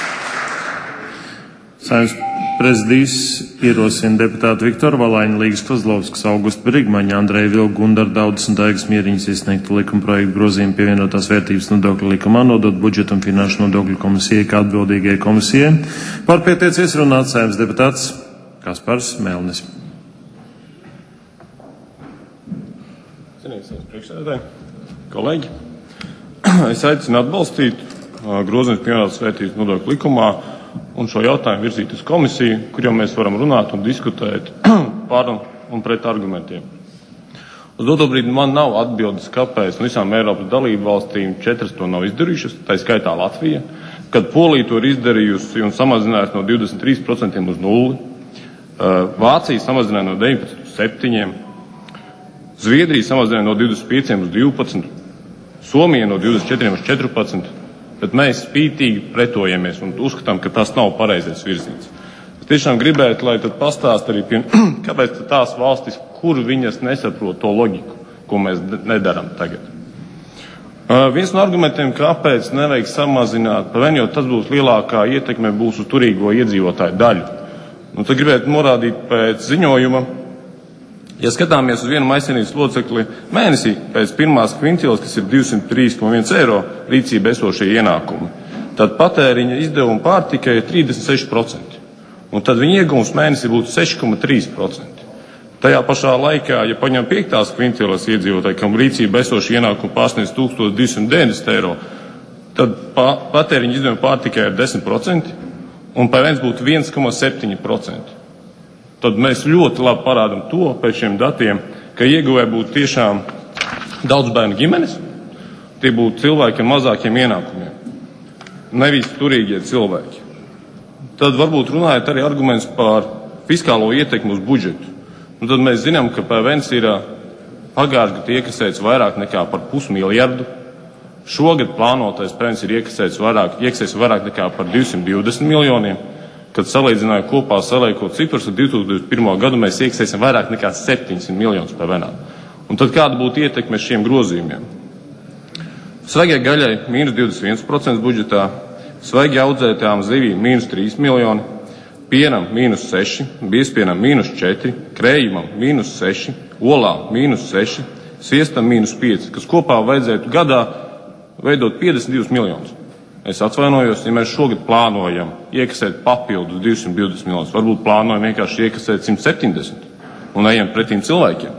Saeimas prezidijs ierosina deputātu Viktoru Valaiņu, Līgas Kazlovskas, Augustu Brigmaņu, Andreju Vilku, Gundaru Daudas un Daigas Mieriņas iesniegtu likuma projektu grozījumu pievienotās vērtības nodokļu likumā, nodot budžetu un finanšu nodokļu komisijai kā atbildīgajai komisijai. Par pieteicies runāt Saeimas deputāts Kaspars Melnis. Cienījamais priekšsēdētāji, kolēģi, es aicinu atbalstīt grozījums pievienotās vērtības nodokļu likumā un šo jautājumu virzīt uz komisiju, kur jau mēs varam runāt un diskutēt par un pret argumentiem. Uz doto brīdi man nav atbildes, kāpēc no visām Eiropas dalību valstīm četras to nav izdarījušas, tā skaitā Latvija, kad Polija to ir izdarījusi un samazinājusi no divdesmit trīs procentiem uz nulli, Vācija samazināja no deviņpadsmit uz septiņiem, Zviedrija samazināja no divdesmit pieciem uz divpadsmit, Somija no divdesmit četriem uz četrpadsmit, bet mēs spītīgi pretojamies un uzskatām, ka tas nav pareizais virziens. Es tiešām gribētu, lai tad pastāst arī, pie, kāpēc tās valstis, kur viņas nesaprot to loģiku, ko mēs nedaram tagad. Uh, viens no argumentiem, kāpēc nevajag samazināt P V N, jo tas būs lielākā ietekme būs uz turīgo iedzīvotāju daļu. Un tad gribētu norādīt pēc ziņojuma, Ja skatāmies uz vienu maisienības locekli mēnesī pēc pirmās kvintīles, kas ir divsimt trīs komats viens eiro rīcība esošie ienākumi, tad patēriņa izdevuma pārtikai ir trīsdesmit seši procenti. Un tad viņa iegūms mēnesī būtu seši komats trīs procenti. Tajā pašā laikā, ja paņem piektās kvintīles iedzīvotāji, kam rīcība esošie ienākumi pārsniedz tūkstoš divsimt deviņdesmit eiro, tad patēriņa izdevuma pārtikai ir desmit procenti un P V N būtu viens komats septiņi procenti. Tad mēs ļoti labi parādam to pēc šiem datiem, ka ieguvēji būtu tiešām daudz bērnu ģimenes, tie būtu cilvēki ar mazākiem ienākumiem, nevis turīgie cilvēki. Tad varbūt runājot arī arguments par fiskālo ietekmi uz budžetu. Un tad mēs zinām, ka P V N ir pagājušajā gadā iekasēts vairāk nekā par pusmiljardu. Šogad plānotais P V N ir iekasēts vairāk, iekasēts vairāk nekā par divsimt divdesmit miljoniem. Kad salīdzināju kopā saliekot ciprus, ar divi tūkstoši pirmo gadu mēs iekasēsim vairāk nekā septiņsimt miljonus P V N. Un tad kāda būtu ietekme šiem grozījumiem? Svaigai gaļai mīnus divdesmit viens procents budžetā, svaigi audzētām zivīm mīnus trīs miljoni, pienam mīnus seši, biezpienam mīnus četri, krējumam mīnus seši, olām mīnus seši, sviestam mīnus pieci, kas kopā vajadzētu gadā veidot piecdesmit divus miljonus. Es atvainojos, ja mēs šogad plānojam iekasēt papildus divsimt divdesmit miljonus, varbūt plānojam vienkārši iekasēt simt septiņdesmit un ejam pretīm cilvēkiem.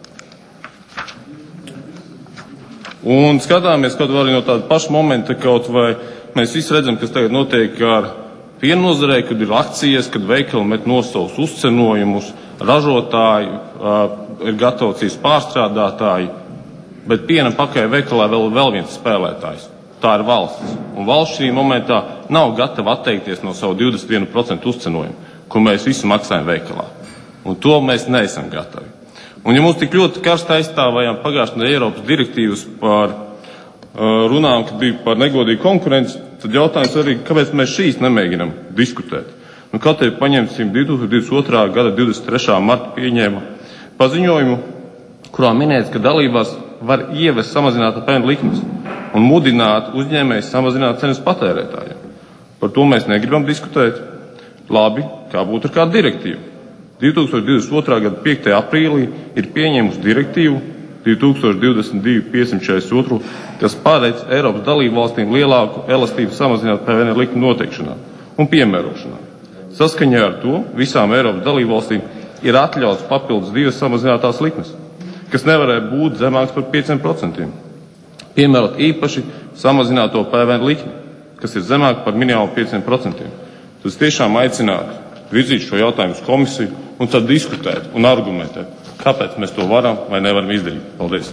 Un skatāmies kaut vai no tāda paša momenta, kaut vai mēs visi redzam, kas tagad notiek ar piena nozarei, kad ir akcijas, kad veikali met no savus uzcenojumus, ražotāji uh, ir gatavocīs pārstrādātāji, bet piena pakaļ veikalā vēl, vēl viens spēlētājs. Tā ir valsts. Un valsts šī momentā nav gatava atteikties no savu divdesmit vienu procentu uzcenojumu, ko mēs visi maksājam veikalā. Un to mēs neesam gatavi. Un ja mums tik ļoti karsti aizstāvējām pagājušajā Eiropas direktīvas par uh, runām, kad bija par negodīgu konkurenci, tad jautājums arī, kāpēc mēs šīs nemēģinam diskutēt. Nu, kā te paņemsim divi tūkstoši divdesmit otrā gada divdesmit trešā marta pieņēma paziņojumu, kurā minēts, ka dalībās var ievest samazināta P V N likmes un mudināt uzņēmējus samazināt cenas patērētājiem. Par to mēs negribam diskutēt. Labi, kā būtu ar kādu direktīvu. divi tūkstoši divdesmit otrā gada piektajā aprīlī ir pieņēmusi direktīvu divi tūkstoši divdesmit divi piecsimt četrdesmit divi, kas paredz Eiropas dalību valstīm lielāku elastību samazināt P V N likmu noteikšanā un piemērošanā. Saskaņā ar to visām Eiropas dalību valstīm ir atļauts papildus divas samazinātās likmes, kas nevarēja būt zemāks par pieciem procentiem. Piemērot īpaši samazināto P V N likmi, kas ir zemāk par minimālu pieciem procentiem. Tas tiešām aicinātu virzīt šo jautājumu uz komisiju un tad diskutēt un argumentēt, kāpēc mēs to varam vai nevaram izdarīt. Paldies.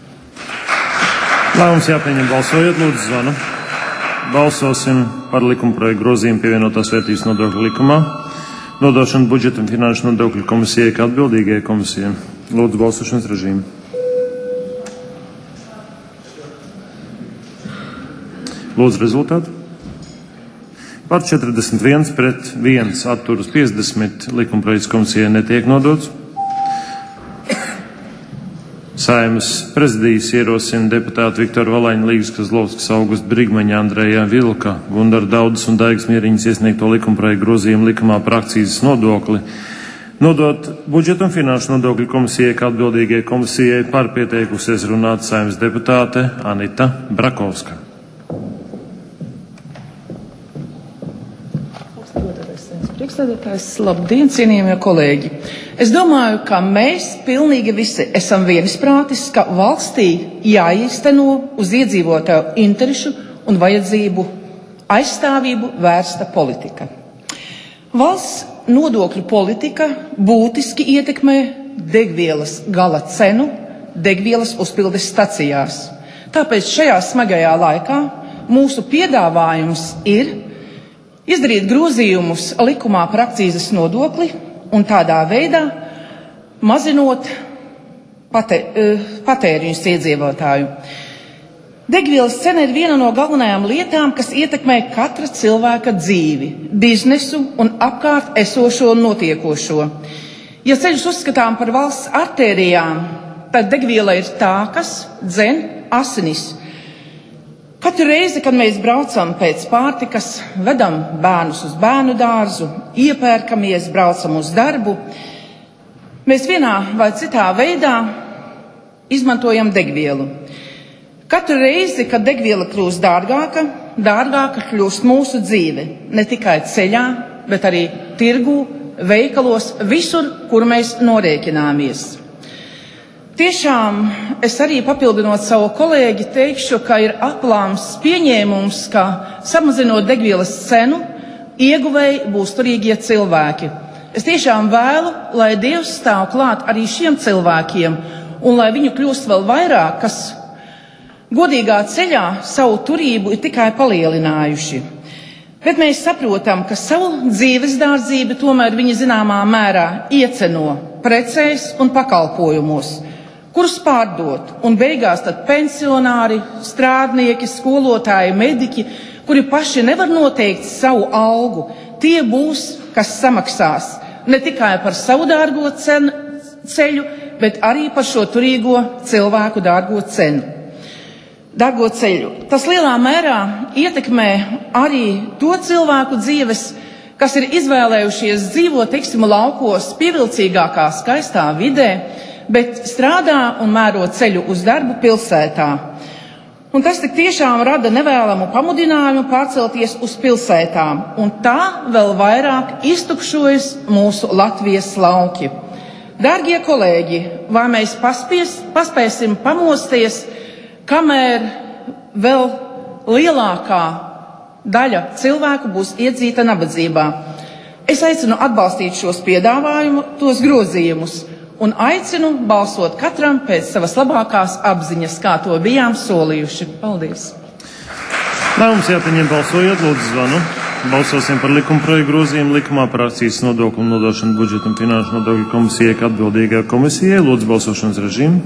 Lēmums jāpieņem balsojot, lūdzu zvanu. Balsosim par likumprojektu grozījumu pievienotās vērtības nodokļu likumā. Nodošanu budžeta un finanšu nodokļu komisijai kā atbildīgajai komisijai. Lūdzu balsošanas režīmu. Lūdzu rezultātu. Par četrdesmit viens pret viens atturas piecdesmit likumprojekts komisijai netiek nodots. Saeimas prezidijas ierosina deputātu Viktoru Valaņu, Līgas Kazlovskas, Augusta Brigmaņa, Andreja Vilka, Gundara Daudas un Daigas Mieriņas iesniegto likumprojektu grozījumu likumā par akcīzes nodokli nodot budžeta un finanšu nodokļu komisijai kā atbildīgajai komisijai par pieteikusies runāt Saeimas deputāte Anita Brakovska. Priekšsēdētājs, labdien, cienījamie kolēģi! Es domāju, ka mēs pilnīgi visi esam viensprātis, ka valstī jāīsteno uz iedzīvotāju interešu un vajadzību aizstāvību vērsta politika. Valsts nodokļu politika būtiski ietekmē degvielas gala cenu degvielas uzpildes stacijās. Tāpēc šajā smagajā laikā mūsu piedāvājums ir izdarīt grozījumus likumā par akcīzes nodokli un tādā veidā mazinot patē, patēriņus iedzīvotāju. Degvielas cena ir viena no galvenajām lietām, kas ietekmē katra cilvēka dzīvi, biznesu un apkārt esošo un notiekošo. Ja ceļus uzskatām par valsts artērijām, tad degviela ir tā, kas dzen asinis. Katru reizi, kad mēs braucam pēc pārtikas, vedam bērnus uz bērnu dārzu, iepērkamies, braucam uz darbu, Mēs vienā vai citā veidā izmantojam degvielu. Katru reizi, kad degviela kļūst dārgāka, dārgāka kļūst mūsu dzīve. Ne tikai ceļā, bet arī tirgū, veikalos, visur, kur mēs norēķināmies. Tiešām es arī papildinot savu kolēģi teikšu, ka ir aplāms pieņēmums, ka samazinot degvielas cenu, ieguvēji būs turīgie cilvēki. Es tiešām vēlu, lai Dievs stāv klāt arī šiem cilvēkiem un lai viņu kļūst vēl vairāk, kas godīgā ceļā savu turību ir tikai palielinājuši. Bet mēs saprotam, ka savu dzīves dārdzību tomēr viņi zināmā mērā ieceno precēs un pakalpojumos, kurus pārdot, un beigās tad pensionāri, strādnieki, skolotāji, mediķi, kuri paši nevar noteikt savu algu, tie būs, kas samaksās ne tikai par savu dārgo cenu, ceļu, bet arī par šo turīgo cilvēku dārgo cenu. Dārgo ceļu. Tas lielā mērā ietekmē arī to cilvēku dzīves, kas ir izvēlējušies dzīvot, teiksim, laukos, pievilcīgākā, skaistā vidē, bet strādā un mēro ceļu uz darbu pilsētā. Un tas tik tiešām rada nevēlamu pamudinājumu pārcelties uz pilsētām, un tā vēl vairāk iztukšojas mūsu Latvijas lauki. Dārgie kolēģi, vai mēs paspies, paspēsim pamosties, kamēr vēl lielākā daļa cilvēku būs iedzīta nabadzībā? Es aicinu atbalstīt šos piedāvājumus, tos grozījumus, un aicinu balsot katram pēc savas labākās apziņas, kā to bijām solījuši. Paldies! Lēmums jāpieņem balsojot, lūdzu zvanu. Balsosim par likuma projektu grozījumu likumā par akcijas nodokli un nodošanu budžeta un finanšu nodokļu komisijai, kā atbildīgajai komisijai. Lūdzu balsošanas režīmu.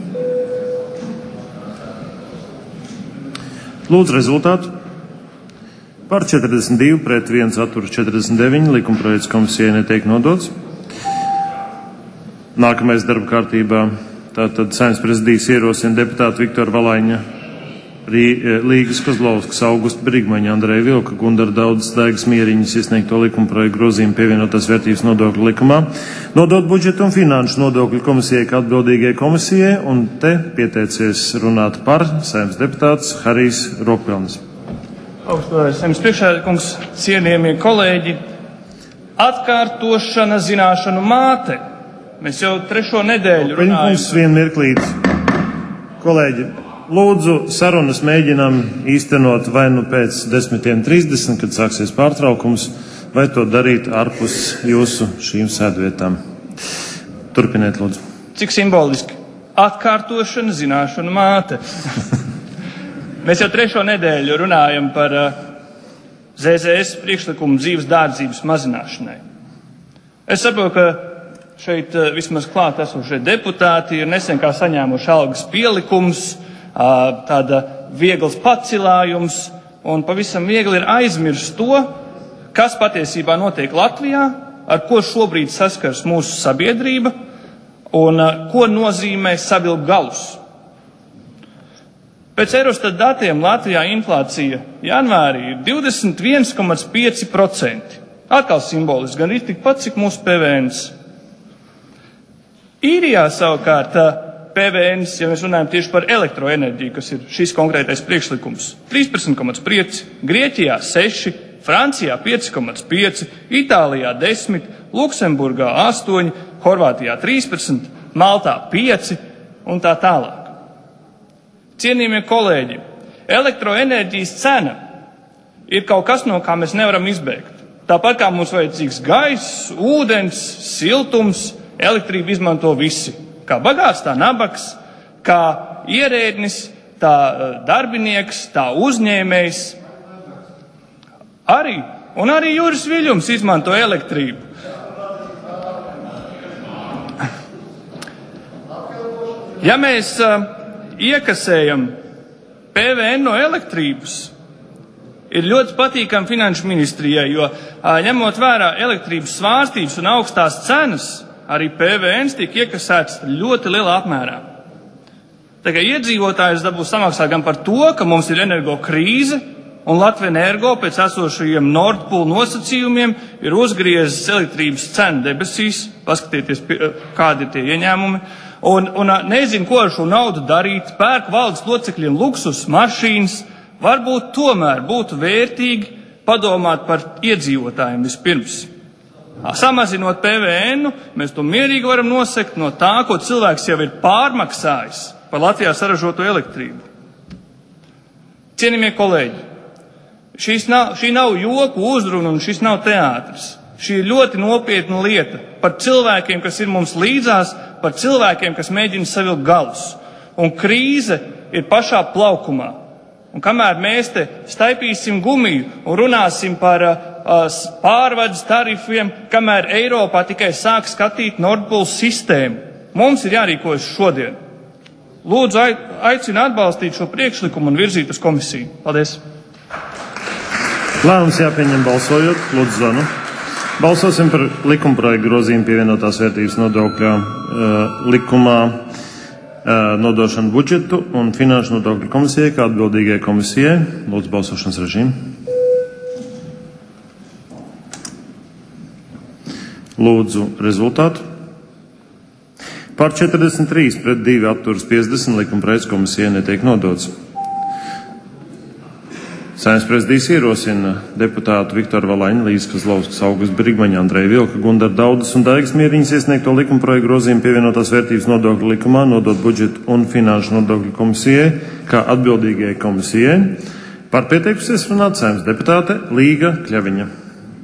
Lūdzu rezultātu. Par četrdesmit divi pret viens atturas četrdesmit deviņi likuma projekts komisijai netiek nodots. Nākamais darba kārtībā tātad Saeimas prezidijas ierosina deputātu Viktoru Valaiņa, Līgas Kozlovskas, Augusta Brigmaņa, Andreja Vilka, Gundara Daudzes, Daigas Mieriņas iesniegto likuma projektu grozījumu pievienotās vērtības nodokļu likumā, nodot budžetu un finanšu nodokļu komisijai kā atbildīgajai komisijai, un te pieteicies runāt par Saeimas deputāts Harijs Rokpelnis. Augstgadājais Saeimas priekšsēdētājkungs, cienījamie kolēģi, atkārtošana zināšanu māte. Mēs jau trešo nedēļu runājam. Pirms vien mirklīt. Kolēģi, lūdzu, sarunas mēģinām īstenot vai nu pēc desmitiem trīsdesmit, kad sāksies pārtraukums, vai to darīt ārpus jūsu šīm sēdvietām. Turpiniet, lūdzu. Cik simboliski. Atkārtošana zināšanu māte. Mēs jau trešo nedēļu runājam par uh, Z Z S priekšlikumu dzīves dārdzības mazināšanai. Es saprotu, ka šeit vismaz klāt esošie deputāti ir nesen kā saņēmuši algas pielikums, tāda viegls pacilājums, un pavisam viegli ir aizmirst to, kas patiesībā notiek Latvijā, ar ko šobrīd saskars mūsu sabiedrība, un ko nozīmē savilkt galus. Pēc Eurostat datiem Latvijā inflācija janvārī ir divdesmit viens komats pieci procenti. Atkal simboliski, gan ir tikpat, cik mūsu P V Ns. Īrijā savukārt P V Ns, ja mēs runājam tieši par elektroenerģiju, kas ir šis konkrētais priekšlikums, trīspadsmit komats pieci, Grieķijā seši, Francijā pieci komats pieci, Itālijā desmit, Luksemburgā astoņi, Horvātijā trīspadsmit, Maltā pieci un tā tālāk. Cienījamie kolēģi, elektroenerģijas cena ir kaut kas, no kā mēs nevaram izbēgt. Tāpat kā mums vajadzīgs gaiss, ūdens, siltums, elektrību izmanto visi. Kā bagāts, tā nabaks, kā ierēdnis, tā darbinieks, tā uzņēmējs. Arī, un arī Juris Viļņums izmanto elektrību. Ja mēs uh, iekasējam P V N no elektrības, ir ļoti patīkami finanšu ministrijai, jo uh, ņemot vērā elektrības svārstības un augstās cenas, arī P V Ns tiek iekasēts ļoti lielā apmērā. Tā kā iedzīvotājs dabūs samaksāt gan par to, ka mums ir energo krīze, un Latvija Energo pēc esošajiem Nord Pool nosacījumiem ir uzgriezis elektrības cenu debesīs, paskatieties, kādi ir tie ieņēmumi, un, un nezinu, ko ar šo naudu darīt, pērk valdes locekļiem luksus mašīnas, varbūt tomēr būtu vērtīgi padomāt par iedzīvotājiem vispirms. Samazinot P V N, mēs to mierīgi varam nosekt no tā, ko cilvēks jau ir pārmaksājis par Latvijā saražoto elektrību. Cienījamie kolēģi, šīs nav, šī nav joku uzruna un šis nav teātris. Šī ir ļoti nopietna lieta par cilvēkiem, kas ir mums līdzās, par cilvēkiem, kas mēģina savilkt galus. Un krīze ir pašā plaukumā. Un kamēr mēs te staipīsim gumiju un runāsim par uh, pārvades tarifiem, kamēr Eiropā tikai sāk skatīt Nord Pool sistēmu, mums ir jārīkojas šodien. Lūdzu, aicinu atbalstīt šo priekšlikumu un virzīt uz komisiju. Paldies! Lēmums jāpieņem balsojot. Lūdzu, zvanu. Balsosim par likumprojektu grozījumu pievienotās vērtības nodokļā uh, likumā. Nodošanu budžetu un finanšu nodokļu komisijai kā atbildīgai komisijai. Lūdzu, balsošanas režīmu. Lūdzu, rezultātu. Par četrdesmit trīs pret divi atturas piecdesmit likumprojekts komisijai netiek nodots. Saeimas prezidijs ierosina deputātu Viktoru Valaini, Līzes Kozlovskas, Augusta Brigmaņa, Andreja Vilka, Gundara Daudas un Daigas Mieriņas iesniegto likumprojektu grozījumu pievienotās vērtības nodokļu likumā nodot budžetu un finanšu nodokļu komisijai kā atbildīgajai komisijai. Par pieteikusies runāt Saeimas deputāte Līga Kļaviņa.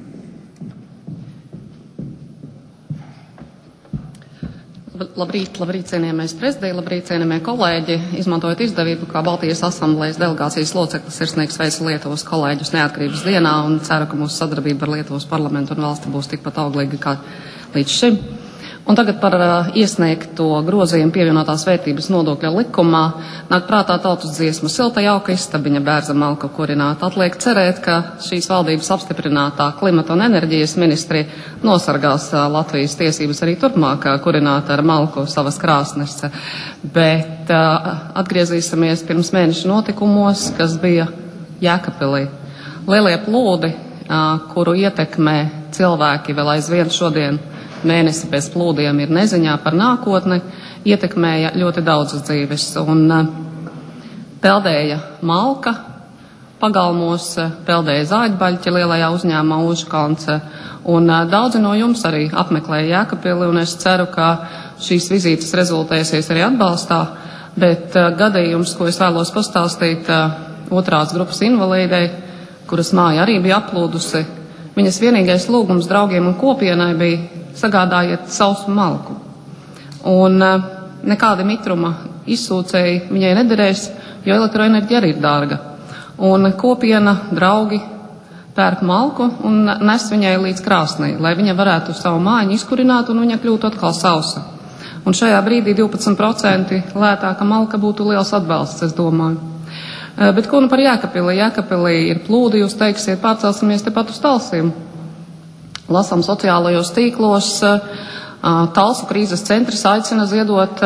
Labrīt, labrīt, cienījamais prezidija, labrīt, cienījamie kolēģi. Izmantojot izdevību, kā Baltijas asamblējas delegācijas loceklis sirsnīgs sveicu Lietuvas kolēģus neatkarības dienā un ceru, ka mūsu sadarbība ar Lietuvas parlamentu un valsti būs tikpat auglīga kā līdz šim. Un tagad par uh, iesniegto grozījumu pievienotās vērtības nodokļa likumā nāk prātā tautas dziesma silta jauka istabiņa bērza malka kurināta. Atliek cerēt, ka šīs valdības apstiprinātā klimata un enerģijas ministrija nosargās uh, Latvijas tiesības arī turpmāk kurināt ar malku savas krāsnes. Bet uh, atgriezīsimies pirms mēneša notikumos, kas bija Jēkabpilī. Lielie plūdi, uh, kuru ietekmē cilvēki vēl aizvien šodien mēnesi pēc plūdiem ir neziņā par nākotni, ietekmēja ļoti daudzas dzīves. Un uh, peldēja malka pagalmos, peldēja zāģbaļķi lielajā uzņēmumā Užkalns, un uh, daudzi no jums arī apmeklēja Jēkabpili, un es ceru, ka šīs vizītes rezultēsies arī atbalstā, bet uh, gadījums, ko es vēlos pastāstīt uh, otrās grupas invalīdei, kuras māja arī bija aplūdusi, viņas vienīgais lūgums draugiem un kopienai bija sagādājiet sausu malku. Un uh, nekāda mitruma izsūcēji viņai nederēs, jo elektroenerģija arī ir dārga. Un kopiena, draugi pērk malku un nes viņai līdz krāsnī, lai viņa varētu savu māju izkurināt un viņa kļūtu atkal sausa. Un šajā brīdī divpadsmit procenti lētāka malka būtu liels atbalsts, es domāju. Uh, bet ko nu par Jēkabpili? Jēkabpilī ir plūdi, jūs teiksiet, pārcelsimies tepat uz Talsiem. Lasām sociālajos tīklos, Talsu krīzes centrs aicina ziedot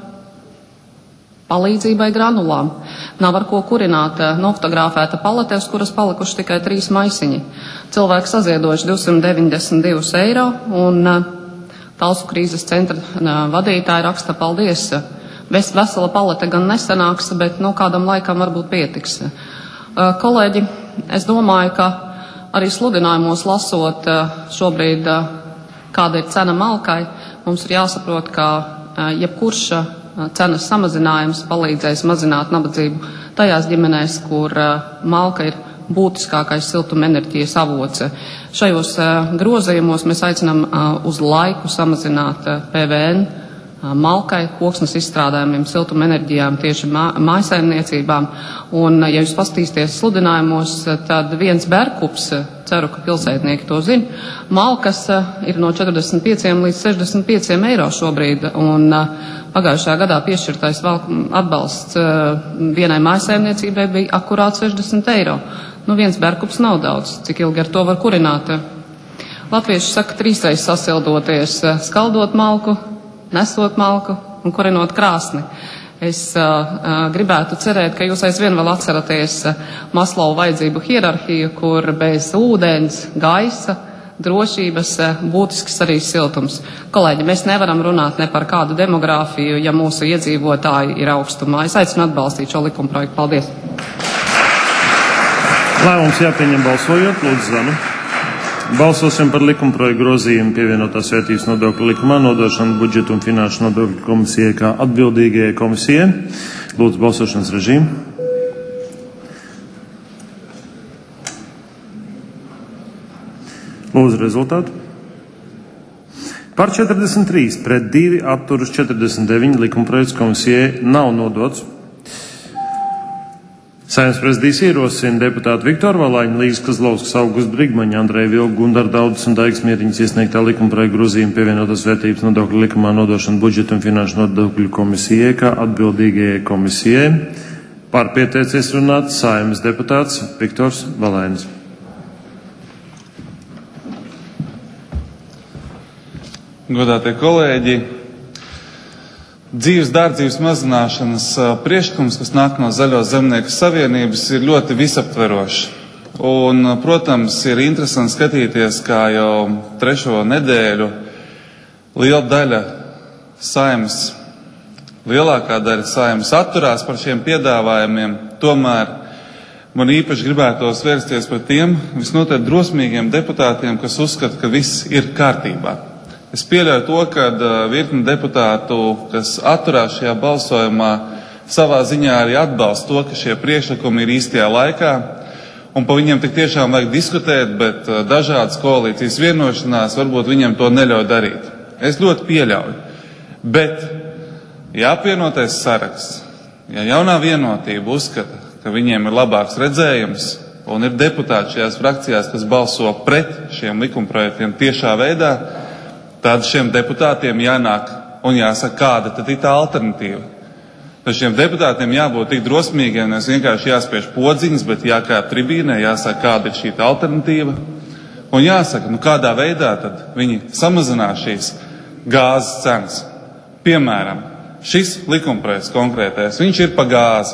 palīdzībai granulām. Nav ar ko kurināt, nofotografēta palete, uz kuras palikuši tikai trīs maisiņi. Cilvēki saziedojuši divsimt deviņdesmit divus eiro, un Talsu krīzes centra vadītāji raksta paldies. Vesela palete gan nesanāks, bet no kādam laikam varbūt pietiks. Kolēģi, es domāju, ka arī sludinājumos lasot šobrīd, kāda ir cena malkai, mums ir jāsaprot, ka jebkurš cenas samazinājums palīdzēs mazināt nabadzību tajās ģimenēs, kur malka ir būtiskākais siltumenerģijas avots. Šajos grozījumos mēs aicinām uz laiku samazināt P V N malkai, koksnes izstrādājumiem, siltumenerģijām, tieši mā, mājasaimniecībām. Un, ja jūs pastīsties sludinājumos, tad viens bērkups, ceru, ka pilsētnieki to zina, malkas ir no četrdesmit pieciem līdz sešdesmit pieciem eiro šobrīd. Un pagājušajā gadā piešķirtais atbalsts vienai mājasaimniecībai bija akurāt sešdesmit eiro. Nu, viens bērkups nav daudz, cik ilgi ar to var kurināt. Latvieši saka trīsreiz sasildoties, skaldot malku, nesot malku un kurinot krāsni. Es uh, uh, gribētu cerēt, ka jūs aizvien vēl atceraties uh, Maslova vajadzību hierarhiju, kur bez ūdens, gaisa, drošības uh, būtisks arī siltums. Kolēģi, mēs nevaram runāt ne par kādu demogrāfiju, ja mūsu iedzīvotāji ir augstumā. Es aicinu atbalstīt šo likumprojektu. Paldies! Lēmums jāpieņem balsojot, lūdzu zvanu. Balsosim par likumprojektu grozījumu pievienotās vērtības nodokļu likumā nodošanu budžetu un finanšu nodokļu komisijai kā atbildīgajai komisijai. Lūdzu balsošanas režīmu. Lūdzu rezultātu. Par četrdesmit trīs pret divi atturas četrdesmit deviņi likumprojekts komisijai nav nodots. Saeimas prezidijs ierosina deputātu Viktoru Valaiņu, Līgas Kazlauskas, Augustu Brigmaņu, Andreju Vilku, Gundaru Daudas un Daigas Mieriņas iesniegtā likumprojekta grozījuma pievienotās vērtības nodokļu likumā nodošanu budžetu un finanšu nodokļu komisijai kā atbildīgajai komisijai. Par pieteicies runāt Saeimas deputāts Viktors Valainis. Godātie kolēģi, dzīves dārdzības mazināšanas priekšlikums, kas nāk no Zaļo zemnieku savienības, ir ļoti visaptverošs. Un, protams, ir interesanti skatīties, kā jau trešo nedēļu liela daļa Saeimas, lielākā daļa Saeimas atturās par šiem piedāvājumiem. Tomēr man īpaši gribētos vērsties par tiem visnotaļ drosmīgiem deputātiem, kas uzskata, ka viss ir kārtībā. Es pieļauju to, ka virkni deputātu, kas atturās šajā balsojumā, savā ziņā arī atbalsta to, ka šie priekšlikumi ir īstajā laikā, un pa viņiem tik tiešām vajag diskutēt, bet dažādas koalīcijas vienošanās varbūt viņiem to neļauj darīt. Es ļoti pieļauju. Bet, ja apvienotais saraksts, ja jaunā vienotība uzskata, ka viņiem ir labāks redzējums, un ir deputāti šajās frakcijās, kas balso pret šiem likumprojektiem tiešā veidā, tad šiem deputātiem jānāk un jāsaka, kāda tad ir tā alternatīva. Tad šiem deputātiem jābūt tik drosmīgiem, nevis vienkārši jāspiež podziņas, bet jākāp tribīnē, jāsaka, kāda ir šī alternatīva. Un jāsaka, nu kādā veidā tad viņi samazinās šīs gāzes cenas. Piemēram, šis likumprojekts konkrētais, viņš ir pa gāzi.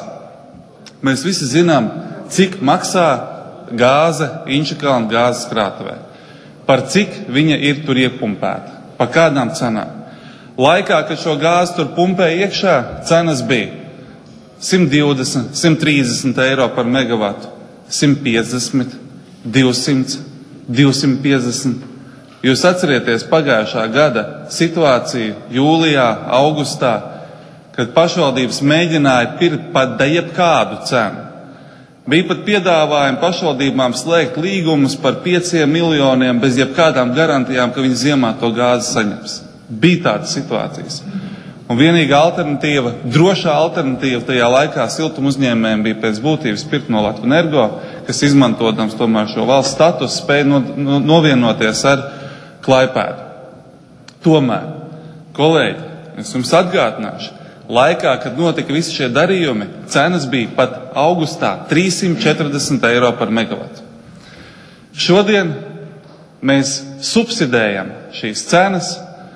Mēs visi zinām, cik maksā gāze Inčakalna gāzes krātuvē. Par cik viņa ir tur iepumpēta. Pa kādām cenām. Laikā, kad šo gāzi tur pumpēja iekšā, cenas bija simt divdesmit, simt trīsdesmit eiro par megavatu, simt piecdesmit, divsimt, divsimt piecdesmit. Jūs atcerieties pagājušā gada situāciju jūlijā, augustā, kad pašvaldības mēģināja pirkt pat da jebkādu cenu. Bija pat piedāvājumi pašvaldībām slēgt līgumus par pieciem miljoniem bez jebkādām garantijām, ka viņi ziemā to gāzi saņems. Bija tādas situācijas. Un vienīgā alternatīva, drošā alternatīva tajā laikā siltuma uzņēmējiem bija pēc būtības pirkt no Latvenergo, kas izmantodams tomēr šo valsts statusu spēja no, no, novienoties ar Klaipēdu. Tomēr, kolēģi, es jums atgādināšu, laikā, kad notika visi šie darījumi, cenas bija pat augustā trīssimt četrdesmit eiro par megavatu. Šodien mēs subsidējam šīs cenas,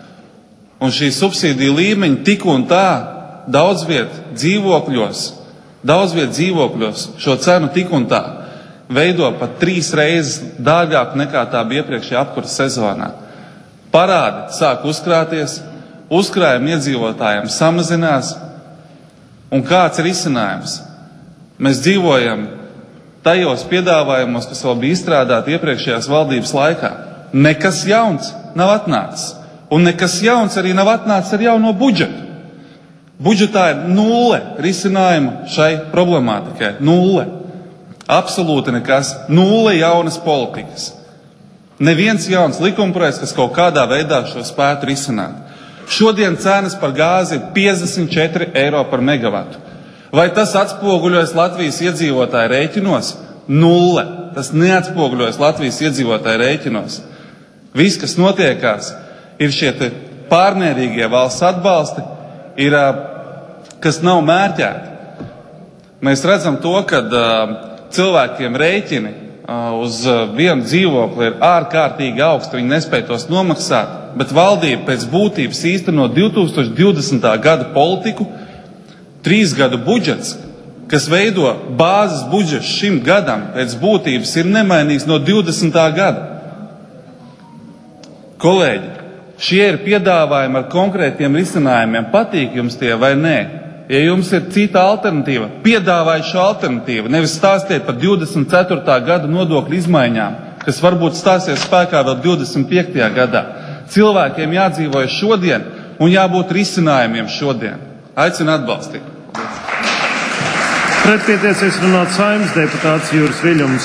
un šī subsīdija līmeņa tik un tā daudz viet dzīvokļos, daudz viet dzīvokļos šo cenu tik un tā veido pat trīs reizes dārgāk nekā tā bija iepriekšējā apkuras sezonā. Parādi sāk uzkrāties, uzkrājumi iedzīvotājiem samazinās, un kāds ir izcinājums? Mēs dzīvojam tajos piedāvājumos, kas vēl bija izstrādāti iepriekšējās valdības laikā. Nekas jauns nav atnācis, un nekas jauns arī nav atnācis ar jauno budžetu. Budžetā ir nulle risinājumu šai problemātikai. Nulle. Absolūti nekas. Nulle jaunas politikas. Neviens jauns likumprojekts, kas kaut kādā veidā šo spētu risināt. Šodien cenas par gāzi ir piecdesmit četri eiro par megavatu. Vai tas atspoguļojas Latvijas iedzīvotāju rēķinos? Nulle. Tas neatspoguļojas Latvijas iedzīvotāju rēķinos. Viss, kas notiekās, ir šie pārmērīgie valsts atbalsti, ir, kas nav mērķēti. Mēs redzam to, ka cilvēkiem rēķini uz vienu dzīvokli ir ārkārtīgi augsti, viņi nespēja tos nomaksāt, bet valdība pēc būtības īsteno divi tūkstoši divdesmitā gada politiku, trīs gadu budžets, kas veido bāzes budžets šim gadam, pēc būtības ir nemainīgs no divdesmitā gada. Kolēģi, šie ir piedāvājumi ar konkrētiem risinājumiem. Patīk jums tie vai nē? Ja jums ir cita alternatīva, piedāvājiet šo alternatīvu. Nevis stāstiet par divdesmit ceturtā gada nodokļu izmaiņām, kas varbūt stāsies spēkā vēl divdesmit piektajā gadā. Cilvēkiem jādzīvoja šodien un jābūt risinājumiem šodien. Aicinu atbalstīt. Pret pieteicies runāt Saeimas deputāts Juris Viļņums.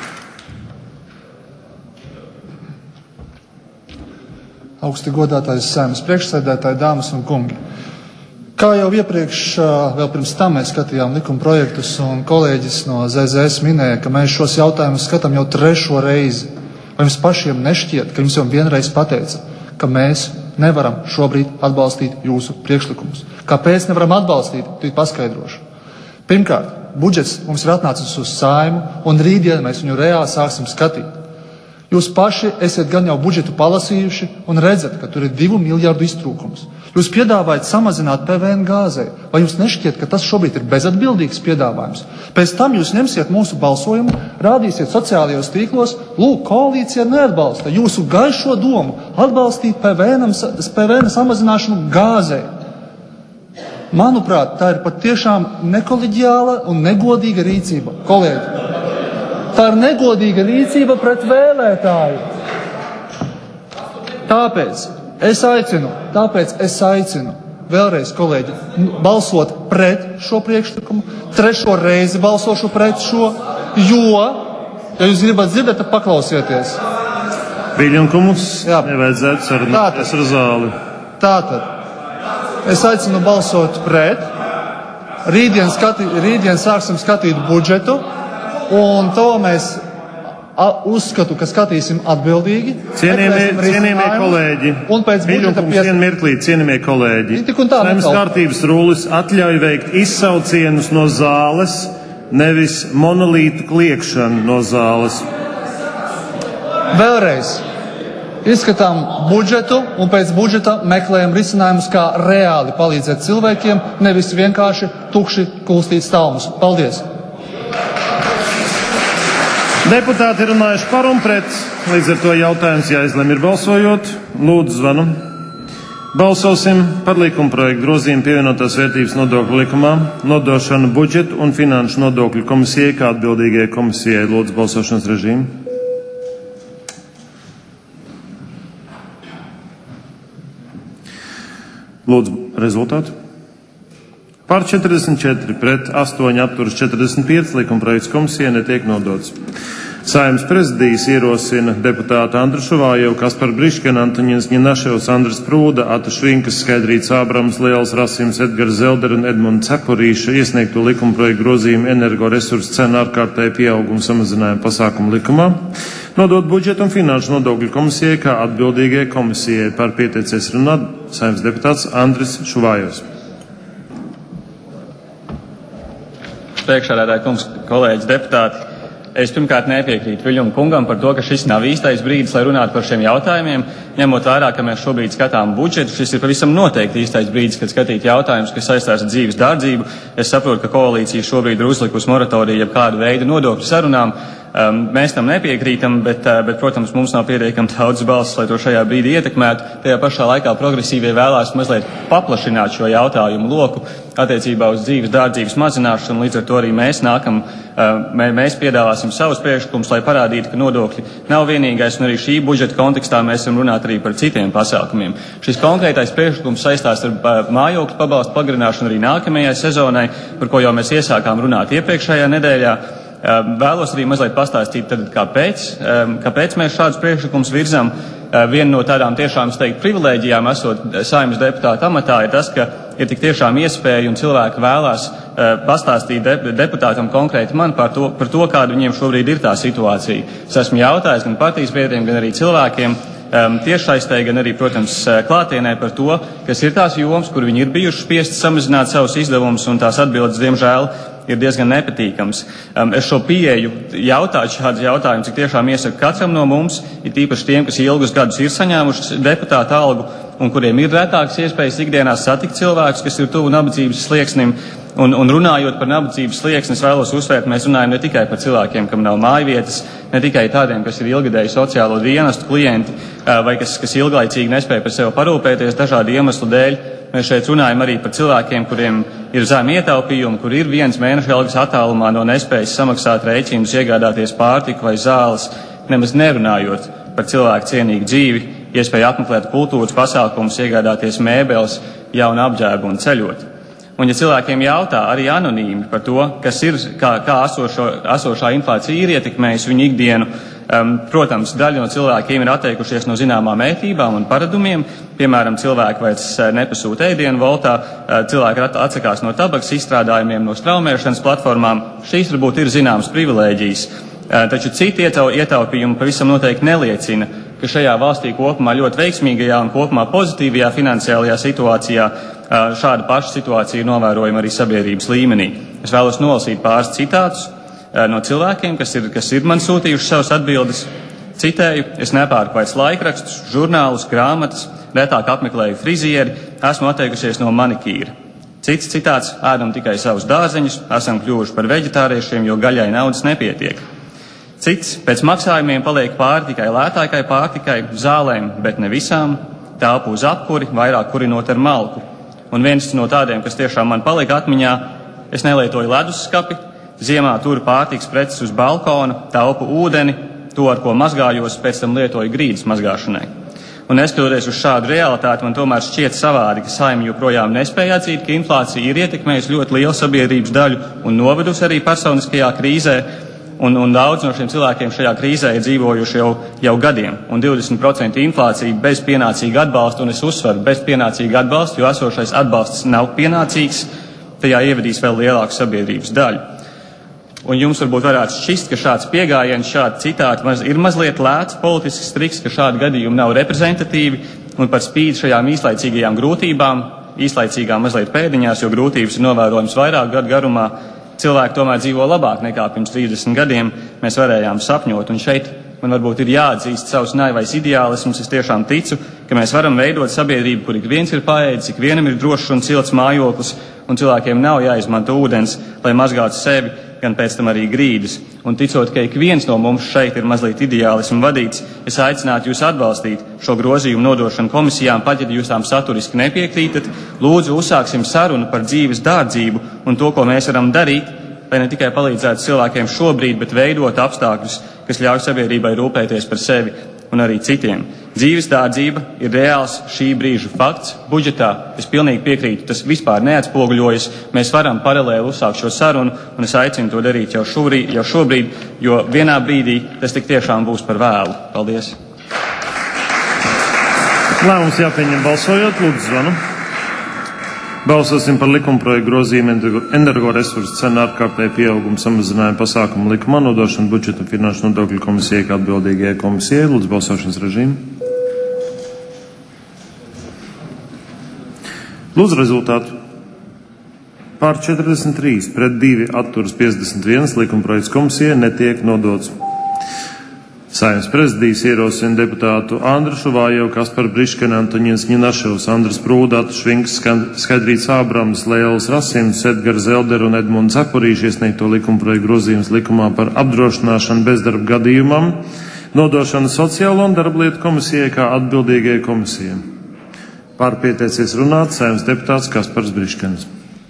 Augsti godātais Saeimas priekšsēdētāji, dāmas un kungi. Kā jau iepriekš, vēl pirms tam mēs skatījām likuma projektus, un kolēģis no Z Z S minēja, ka mēs šos jautājumus skatām jau trešo reizi. Vai jums pašiem nešķiet, ka jums jau vienreiz pateica, ka mēs nevaram šobrīd atbalstīt jūsu priekšlikumus? Kāpēc nevaram atbalstīt? Tūlīt paskaidrošu. Pirmkārt, budžets mums ir atnācis uz Saeimu, un rītdien mēs viņu reāli sāksim skatīt. Jūs paši esat gan jau budžetu palasījuši un redzat, ka tur ir divu miljardu iztrūkums. Jūs piedāvājat samazināt P V N gāzei. Vai jums nešķiet, ka tas šobrīd ir bezatbildīgs piedāvājums? Pēc tam jūs ņemsiet mūsu balsojumu, rādīsiet sociālajos tīklos, lūk, koalīcija neatbalsta jūsu gaišo domu atbalstīt P V N, P V N samazināšanu gāzei. Manuprāt, tā ir patiešām nekoliģiāla un negodīga rīcība. Kolēģi, tā ir negodīga rīcība pret vēlētāju. Tāpēc es aicinu, tāpēc es aicinu vēlreiz, kolēģi, balsot pret šo priekšlikumu, trešo reizi balsošu pret šo, jo, ja jūs gribat dzirdēt, tad paklausieties. Viļņkumus nevajadzētu sarunāties ar zāli. Tātad, es aicinu balsot pret, rītdien, skati, rītdien sāksim skatīt budžetu, un to mēs uzskatu, ka skatīsim atbildīgi. Cienījamie, cienījamie kolēģi, Viļņkums vien mirklīt, cienījamie kolēģi. Saeimas kārtības rullis atļauj veikt izsaucienus no zāles, nevis monolītu kliekšanu no zāles. Vēlreiz. Izskatām budžetu un pēc budžeta meklējam risinājumus, kā reāli palīdzēt cilvēkiem, nevis vienkārši tukši kulstīt stāvumus. Paldies! Deputāti ir runājuši par un pret, līdz ar to jautājums jāizlem ir balsojot. Lūdzu, zvanu. Balsosim par likuma projektu grozījumu pievienotās vērtības nodokļu likumā, nodošanu budžetu un finanšu nodokļu komisijai kā atbildīgajai komisijai. Lūdzu, balsošanas režīmu. Lūdzu, rezultātu. Par četrdesmit četri pret astoņi atturas četrdesmit pieci likuma projekts komisijai netiek nodots. Saeimas prezidijas ierosina deputātu Andru Šuvājevu, Kasparu Briškenu, Antoņins Ņinaševs, Andris Prūda, Ata Švinkas, Skaidrīts Ābrams, Liels Rasims, Edgars Zelder un Edmunds Cepurīša iesniegto likuma projektu grozījumu energoresursu cenu ārkārtēju pieaugumu samazinājumu pasākumu likumā, nodot budžetu un finanšu nodokļu komisijai kā atbildīgajai komisijai. Par pieteicies runāt Saeimas deputāts Andris Šuvājevs. Priekšsēdētāji kungs, kolēģis, deputāti, es pirmkārt nepiekrītu Viļņuma kungam par to, ka šis nav īstais brīdis, lai runātu par šiem jautājumiem. Ņemot vērā, ka mēs šobrīd skatām budžetu, šis ir pavisam noteikti īstais brīdis, kad skatīt jautājumus, kas saistās ar dzīves dārdzību. Es saprotu, ka koalīcija šobrīd ir uzlikusi moratoriju jeb kādu veidu nodokļu sarunām. Um, mēs tam nepiekrītam, bet, uh, bet, protams, mums nav pietiekami daudz balsis, lai to šajā brīdī ietekmētu. Tajā pašā laikā progresīvie vēlās mazliet paplašināt šo jautājumu loku attiecībā uz dzīves dārdzības mazināšanu, līdz ar to arī mēs nākam, uh, mē, mēs piedāvāsim savus priekšlikumus, lai parādītu, ka nodokļi nav vienīgais, un arī šī budžeta kontekstā mēs esam runāt arī par citiem pasākumiem. Šis konkrētais priekšlikums saistās ar uh, mājokļu pabalstu pagarināšanu arī nākamajai sezonai, par ko jau mēs iesākām runāt iepriekšējā nedēļā. Vēlos arī mazliet pastāstīt, tad, kāpēc, kāpēc mēs šādus priekšlikumus virzam. Viena no tādām tiešām, es teiktu, privilēģijām esot Saeimas deputāta amatā ir tas, ka ir tik tiešām iespēja un cilvēki vēlās pastāstīt de, deputātam konkrēti man par to, par to, kāda viņiem šobrīd ir tā situācija. Es esmu jautājis gan partijas biedriem, gan arī cilvēkiem, Um, tiešsaistē, gan arī, protams, klātienē par to, kas ir tās jomas, kur viņi ir bijuši spiesti samazināt savus izdevumus, un tās atbildes, diemžēl, ir diezgan nepatīkams. Um, es šo pieeju jautāt šādus jautājumus, cik tiešām iesaku katram no mums, ir tīpaši tiem, kas ilgus gadus ir saņēmuši deputāta algu un kuriem ir retākas iespējas ikdienās satikt cilvēkus, kas ir tuvu nabadzības slieksnim. Un, un runājot par nabadzības slieksni, es vēlos uzsvērt, mēs runājam ne tikai par cilvēkiem, kam nav mājvietas, ne tikai tādiem, kas ir ilgadēji sociālo dienestu klienti vai kas, kas ilglaicīgi nespēja par sevi parūpēties dažādu iemeslu dēļ. Mēs šeit runājam arī par cilvēkiem, kuriem ir zemi ietaupījumi, kur ir viens mēneša algas attālumā no nespējas samaksāt rēķinus, iegādāties pārtiku vai zāles, nemaz nerunājot par cilvēku cienīgu dzīvi, iespēju apmeklēt kultūras pasākumus, iegādāties mēbeles, jaunu apģērbu un ceļot. Un ja cilvēkiem jautā arī anonīmi par to, kas ir, kā, kā esošo, esošā inflācija ir ietekmējusi viņu ikdienu, um, protams, daļa no cilvēkiem ir atteikušies no zināmām ētībām un paradumiem. Piemēram, cilvēki vairs nepasūta ēdienu voltā, cilvēki atsakās no tabaks izstrādājumiem, no straumēšanas platformām. Šīs varbūt ir zināmas privilēģijas, taču citi ietaupījumi pavisam noteikti neliecina, ka šajā valstī kopumā ļoti veiksmīgajā un kopumā pozitīvajā finansiālajā situācijā šāda paša situācija ir novērojama arī sabiedrības līmenī. Es vēlos nolasīt pāris citātus no cilvēkiem, kas ir, kas ir man sūtījuši savas atbildes. Citēju, es nepērku vairs laikrakstus, žurnālus, grāmatas, retāk apmeklēju frizieri, esmu atteikusies no manikīra. Cits citāts, ēdam tikai savus dārzeņus, esam kļuvuši par veģetāriešiem, jo gaļai naudas nepietiek. Cits, pēc maksājumiem paliek pāri tikai lētākai pārtikai, zālēm, bet ne visām, telpu uz apkuri, vairāk kurinot ar malku. Un viens no tādiem, kas tiešām man palika atmiņā, es nelietoju leduskapi, ziemā turu pārtikas preces uz balkona, taupu ūdeni, to, ar ko mazgājos, pēc tam lietoju grīdas mazgāšanai. Un neskatoties uz šādu realitāti, man tomēr šķiet savādi, ka Saeima joprojām nespēja atzīt, ka inflācija ir ietekmējusi ļoti lielu sabiedrības daļu un novedusi arī personiskajā krīzē, un, un daudz no šiem cilvēkiem šajā krīzē ir dzīvojuši jau, jau gadiem. Un divdesmit procenti inflācija bez pienācīga atbalsta, un es uzsveru bez pienācīga atbalsta, jo esošais atbalsts nav pienācīgs, tajā ievedīs vēl lielāku sabiedrības daļu. Un jums varbūt varētu šķist, ka šāds piegājiens, šādi citāti maz, ir mazliet lēts politisks triks, ka šādi gadījumi nav reprezentatīvi, un par spīti šajām īslaicīgajām grūtībām, īslaicīgām mazliet pēdiņās, jo grūtības ir novērojams vairāk gadu garumā, cilvēki tomēr dzīvo labāk nekā pirms trīsdesmit gadiem mēs varējām sapņot. Un šeit man varbūt ir jāatzīst savus naivais ideālismus. Es tiešām ticu, ka mēs varam veidot sabiedrību, kur ik viens ir paēdis, ik vienam ir drošs un silts mājoklis, un cilvēkiem nav jāizmanto ūdens, lai mazgātu sevi, gan pēc tam arī grīdas. Un ticot, ka ik viens no mums šeit ir mazliet ideālismu vadīts, es aicinātu jūs atbalstīt šo grozījumu nodošanu komisijām, pat ja jūs tām saturiski nepiekrītat. Lūdzu, uzsāksim sarunu par dzīves dārdzību un to, ko mēs varam darīt, lai ne tikai palīdzētu cilvēkiem šobrīd, bet veidot apstākļus, kas ļauj sabiedrībai rūpēties par sevi un arī citiem. Dzīves dārdzība ir reāls šī brīža fakts. Budžetā es pilnīgi piekrītu, tas vispār neatspoguļojas. Mēs varam paralēli uzsākt šo sarunu, un es aicinu to darīt jau šobrīd, jau šobrīd, jo vienā brīdī tas tik tiešām būs par vēlu. Paldies! Lēmums jāpieņem balsojot, lūdzu zvanu. Balsosim par likumprojektu grozījumu energoresursu cenu ārkārtēju pieaugumu samazinājumu pasākumu likumā nodošanu budžeta un finanšu nodokļu komisijai kā atbildīgajai komisijai. Lūdzu balsošanas režīmu. Lūdzu rezultātu. Pār četrdesmit trīs pret divi atturas piecdesmit viens likumprojekts komisijai netiek nodots. Saeimas prezidijas ierosina deputātu Andrušu Vājevu, Kasparu Briškeni, Antoņins Ņinaševs, Andras Prūda, Atu Švinks, Skaidrīts Ābrams, Lēlis Rasims, Edgars Zelderu un Edmunds Zakurīši iesniegto likumprojektu grozījums likumā par apdrošināšanu bezdarba gadījumam, nodošanu Sociālo un darblietu komisijai kā atbildīgajai komisijai. Pārpieteicies runāt Saeimas deputāts Kaspars Briškenis.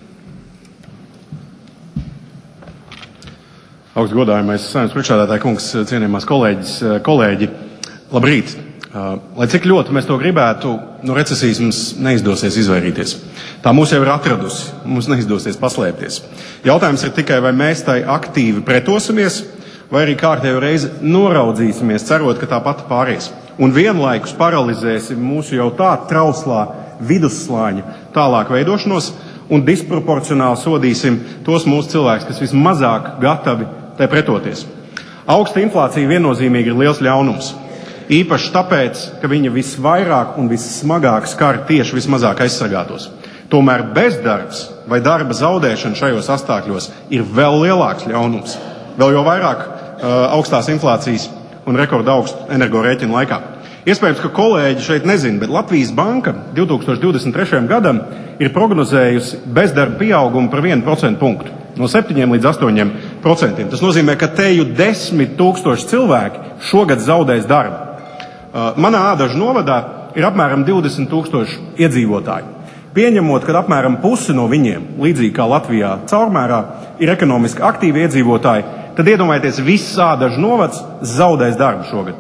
Augstgodājamais Saeimas priekšsēdētāja kungs, cienījamās kolēģis, kolēģi, labrīt! Lai cik ļoti mēs to gribētu, no recesijas mums neizdosies izvairīties. Tā mūs jau ir atradusi, mums neizdosies paslēpties. Jautājums ir tikai, vai mēs tai aktīvi pretosimies, vai arī kārtējo reizi noraudzīsimies, cerot, ka tā pati pāries. Un vienlaikus paralizēsim mūsu jau tā trauslā vidusslāņa tālāk veidošanos un disproporcionāli sodīsim tos mūsu cilvēkus, kas vismazāk gatavi tai pretoties. Augsta inflācija viennozīmīgi ir liels ļaunums. Īpaši tāpēc, ka viņa visvairāk un vissmagāk skar tieši vismazāk aizsargātos. Tomēr bezdarbs vai darba zaudēšana šajos apstākļos ir vēl lielāks ļaunums. Vēl jau vairāk uh, augstās inflācijas un rekorda augstu energorēķinu laikā. Iespējams, ka kolēģi šeit nezina, bet Latvijas banka divtūkstoš divdesmit trešajam gadam ir prognozējusi bezdarba pieaugumu par vienu procentu punktu, no septiņiem līdz astoņiem procentiem. Tas nozīmē, ka teju desmit tūkstoši cilvēki šogad zaudēs darbu. Manā Ādažu novadā ir apmēram divdesmit tūkstoši iedzīvotāji. Pieņemot, ka apmēram pusi no viņiem, līdzīgi kā Latvijā caurmērā, ir ekonomiski aktīvi iedzīvotāji, tad iedomājieties, viss Ādažu novads zaudēs darbu šogad.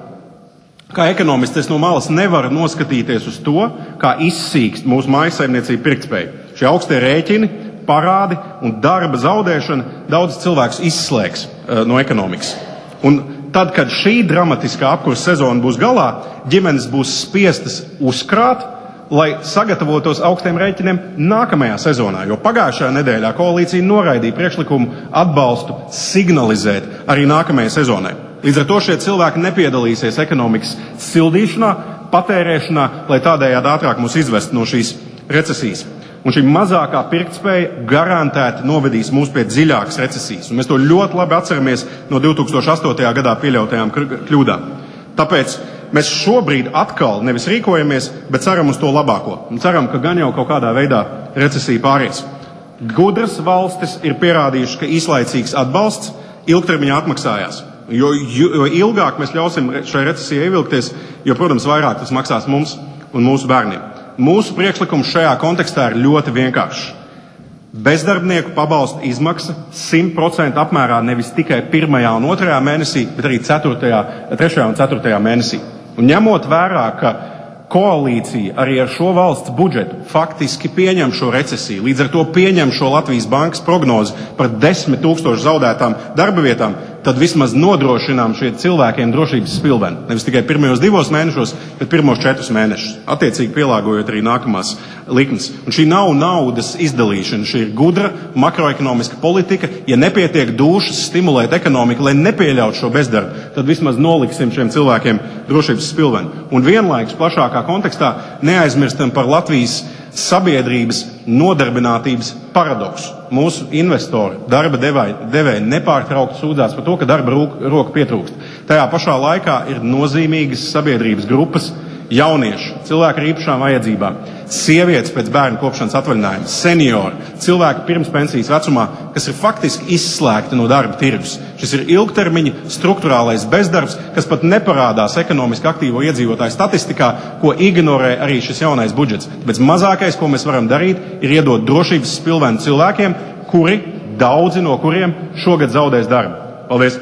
Kā ekonomists es no malas nevaru noskatīties uz to, kā izsīkst mūsu mājasaimniecība pirktspēja. Šie augstie rēķini, parādi un darba zaudēšana daudz cilvēkus izslēgs uh, no ekonomikas. Un tad, kad šī dramatiskā apkursa sezona būs galā, ģimenes būs spiestas uzkrāt, lai sagatavotos augstiem rēķiniem nākamajā sezonā, jo pagājušajā nedēļā koalīcija noraidīja priekšlikumu atbalstu signalizēt arī nākamajai sezonai. Līdz ar to šie cilvēki nepiedalīsies ekonomikas sildīšanā, patērēšanā, lai tādējādi ātrāk mūs izvest no šīs recesijas. Un šī mazākā pirktspēja garantēti novedīs mūs pie dziļākas recesijas. Un mēs to ļoti labi atceramies no divtūkstoš astotajā gadā pieļautajām kļūdām. Tāpēc mēs šobrīd atkal nevis rīkojamies, bet ceram uz to labāko. Un ceram, ka gan jau kaut kādā veidā recesija pāries. Gudras valstis ir pierādījušas, ka īslaicīgs atbalsts ilgtermiņā atmaksājās. Jo, jo, jo ilgāk mēs ļausim šai recesijai ievilkties, jo, protams, vairāk tas maksās mums un mūsu bērniem. Mūsu priekšlikums šajā kontekstā ir ļoti vienkāršs. Bezdarbnieku pabalsta izmaksa simt procentu apmērā nevis tikai pirmajā un otrajā mēnesī, bet arī ceturtajā, trešajā un ceturtajā mēnesī. Un ņemot vērā, ka koalīcija arī ar šo valsts budžetu faktiski pieņem šo recesiju, līdz ar to pieņem šo Latvijas bankas prognozi par desmit tūkstošu zaudētām darba vietām, tad vismaz nodrošinām šiem cilvēkiem drošības spilveni. Nevis tikai pirmajos divos mēnešos, bet pirmos četrus mēnešus. Attiecīgi pielāgojot arī nākamās likmes. Un šī nav naudas izdalīšana, šī ir gudra makroekonomiska politika. Ja nepietiek dūšas stimulēt ekonomiku, lai nepieļautu šo bezdarbu, tad vismaz noliksim šiem cilvēkiem drošības spilveni. Un vienlaikus plašākā kontekstā neaizmirstam par Latvijas sabiedrības nodarbinātības paradoksu. Mūsu investori, darba devēji, devēji nepārtraukti sūdzās par to, ka darba roka pietrūkst. Tajā pašā laikā ir nozīmīgas sabiedrības grupas, jaunieši, cilvēki ar īpašām vajadzībām, sievietes pēc bērnu kopšanas atvaļinājuma, seniori, cilvēki pirms pensijas vecumā, kas ir faktiski izslēgti no darba tirgus. Šis ir ilgtermiņa strukturālais bezdarbs, kas pat neparādās ekonomiski aktīvo iedzīvotāju statistikā, ko ignorē arī šis jaunais budžets. Tāpēc mazākais, ko mēs varam darīt, ir iedot drošības spilvenu cilvēkiem, kuri, daudzi no kuriem šogad zaudēs darbu. Paldies!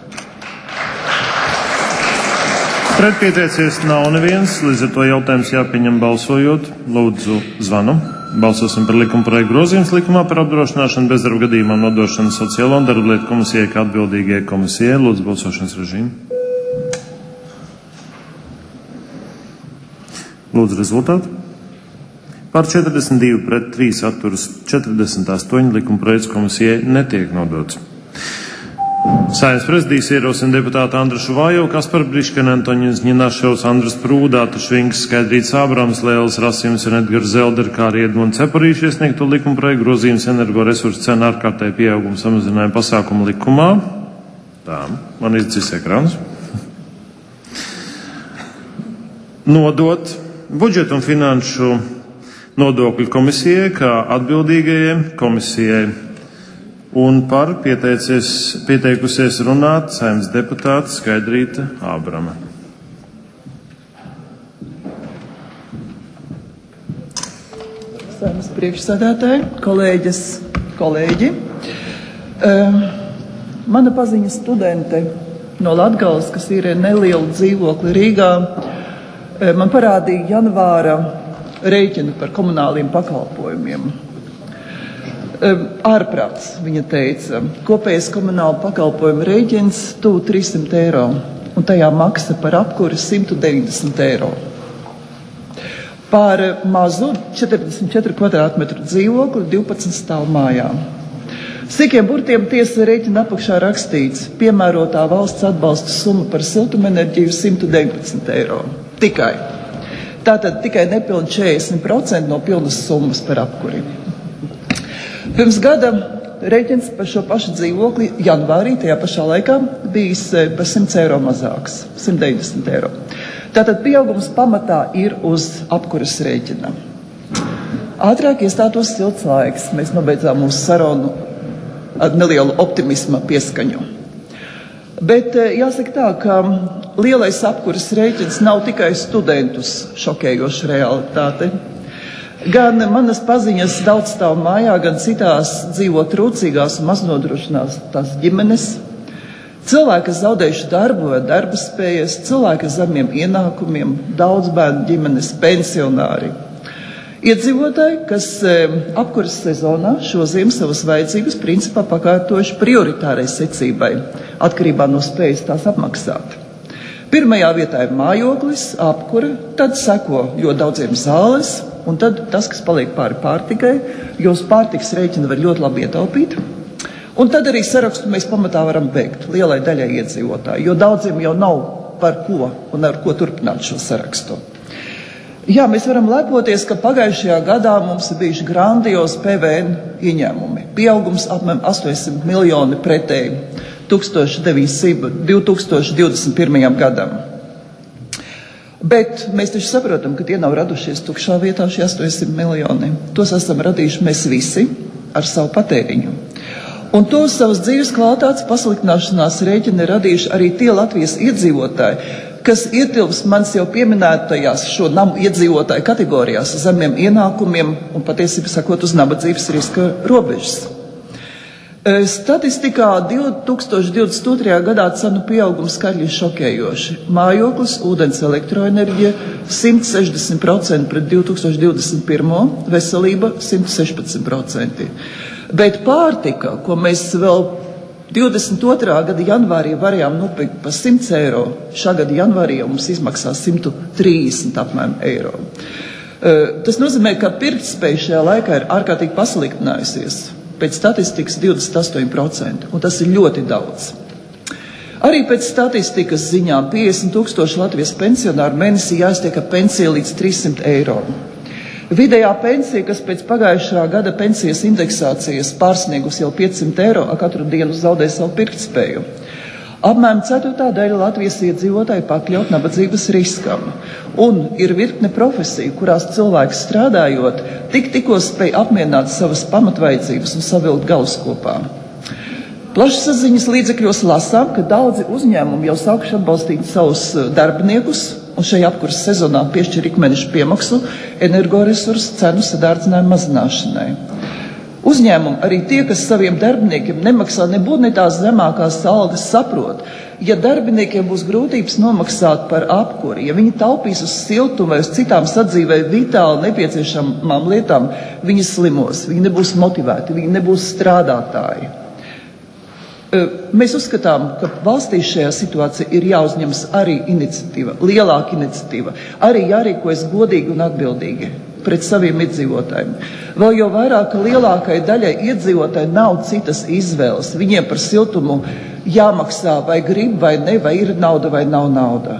Pretpieteicies nav neviens, līdz ar to jautājums jāpieņem balsojot. Lūdzu, zvanu. Balsosim par likuma projektu grozījums likumā par apdrošināšanu bezdarba gadījumā nodošanu Sociālo un darba lietu komisijai kā atbildīgajai komisijai. Lūdzu, balsošanas režīmu. Lūdzu, rezultātu. Par četrdesmit divi pret trīs atturas četrdesmit astoņi likuma projekts komisijai netiek nodots. Saeimas prezidijas ierosina deputāti Andrašu Vājovu, Kasparu Briškanu, Antoņins Ņinaševs, Andrus Prūdātu, Švinks, Skaidrīts Ābrams, Lēlis Rasims un Edgars Zelder, kā arī Edmunds Cepurīši iesniegto likuma projektu grozījums energoresursu cenu ārkārtēji pieauguma samazinājuma pasākumu likumā. Tā, man izdzis ekrāns. Nodot budžetu un finanšu nodokļu komisijai kā atbildīgajai komisijai. Un par pieteikusies runāt Saeimas deputāte Skaidrīta Ābrama. Saeimas priekšsēdētāji, kolēģis, kolēģi. Uh, mana paziņa studente no Latgales, kas ir neliela dzīvokli Rīgā, uh, man parādīja janvāra rēķinu par komunāliem pakalpojumiem. Ārprāts, viņa teica, kopējais komunāla pakalpojuma rēķins tuvu trīssimt eiro, un tajā maksa par apkuri simt deviņdesmit eiro. Par mazu četrdesmit četru kvadrātmetru dzīvokli divpadsmit stāvu mājā. Sīkiem burtiem tiesa rēķina apakšā rakstīts piemērotā valsts atbalsta summa par siltumenerģiju simt deviņpadsmit eiro. Tikai. Tātad tikai nepilni četrdesmit procenti no pilnas summas par apkuri. Pirms gada rēķins par šo pašu dzīvokli janvārī tajā pašā laikā bijis par simt eiro mazāks, simt deviņdesmit eiro. Tātad pieaugums pamatā ir uz apkuras rēķina. Ātrāk iestātos silts laiks. Mēs nobeidzām mūsu sarunu ar nelielu optimisma pieskaņu. Bet jāsaka tā, ka lielais apkuras rēķins nav tikai studentus šokējoša realitāte. Gan manas paziņas daudzstāvu mājā, gan citās dzīvo trūcīgās un maznodrošinātās ģimenes. Cilvēki, kas zaudējuši darbu vai darba spējas, cilvēki ar zemiem ienākumiem, daudz bērnu ģimenes, pensionāri. Iedzīvotāji, kas apkuras sezonā šo ziemu savas vajadzības principā pakārtojuši prioritārai secībai, atkarībā no spējas tās apmaksāt. Pirmajā vietā ir mājoklis, apkura, tad seko ļoti daudziem zāles, un tad tas, kas paliek pāri pārtikai, jo uz pārtikas rēķina var ļoti labi ietaupīt. Un tad arī sarakstu mēs pamatā varam beigt lielai daļai iedzīvotāji, jo daudziem jau nav par ko un ar ko turpināt šo sarakstu. Jā, mēs varam lepoties, ka pagājušajā gadā mums ir bijuši grandiozi P V N ieņēmumi. Pieaugums apmēram astoņsimt miljoni pretēji divi tūkstoši divdesmit pirmajam gadam. Bet mēs taču saprotam, ka tie nav radušies tukšā vietā šie astoņsimt miljoni. Tos esam radījuši mēs visi ar savu patēriņu. Un to savas dzīves kvalitātes pasliktināšanās rēķini radījuši arī tie Latvijas iedzīvotāji, kas ietilps mans jau pieminētajās šo namu iedzīvotāju kategorijās zemiem ienākumiem un patiesībā sakot uz nabadzības riska robežas. Statistikā divi tūkstoši divdesmit otrajā gadā cenu pieaugums skaļi šokējoši. Mājoklis, ūdens, elektroenerģija simt sešdesmit procenti pret divi tūkstoši divdesmit pirmo, veselība simt sešpadsmit procenti. Bet pārtika, ko mēs vēl divdesmit otrā gada janvārī varējām nopirkt par simt eiro, šā gada janvārī mums izmaksā simt trīsdesmit apmēram eiro. Tas nozīmē, ka pirktspēja šajā laikā ir ārkārtīgi pasliktinājusies. Pēc statistikas divdesmit astoņi procenti, un tas ir ļoti daudz. Arī pēc statistikas ziņām piecdesmit tūkstoši Latvijas pensionāru mēnesī jāiztiek ar pensiju līdz trīssimt eiro. Vidējā pensija, kas pēc pagājušā gada pensijas indeksācijas pārsniegus jau piecsimt eiro, katru dienu zaudē savu pirktspēju. Apmēram ceturtā daļa Latvijas iedzīvotāji pakļaut nabadzības riskam. Un ir virkne profesiju, kurās cilvēks strādājot, tik tikko spēj apmierināt savas pamatvajadzības un savilkt galus kopā. Plašsaziņas līdzekļos lasām, ka daudzi uzņēmumi jau sākuši atbalstīt savus darbiniekus un šajā apkuras sezonā piešķir ikmēneša piemaksu energoresursu cenu sadārdzinājumu mazināšanai. Uzņēmumi, arī tie, kas saviem darbiniekiem nemaksā nebūtu ne tās zemākās algas, saprot, ja darbiniekiem būs grūtības nomaksāt par apkuri, ja viņi taupīs uz siltumu vai uz citām sadzīvē vitāli nepieciešamām lietām, viņi slimos, viņi nebūs motivēti, viņi nebūs strādātāji. Mēs uzskatām, ka valstī šajā situācijā ir jāuzņemas arī iniciatīva, lielāka iniciatīva, arī jārīkojas godīgi un atbildīgi pret saviem iedzīvotājiem. Vēl jau vairāk, ka lielākai daļai iedzīvotāji nav citas izvēles. Viņiem par siltumu jāmaksā vai grib vai ne, vai ir nauda vai nav nauda.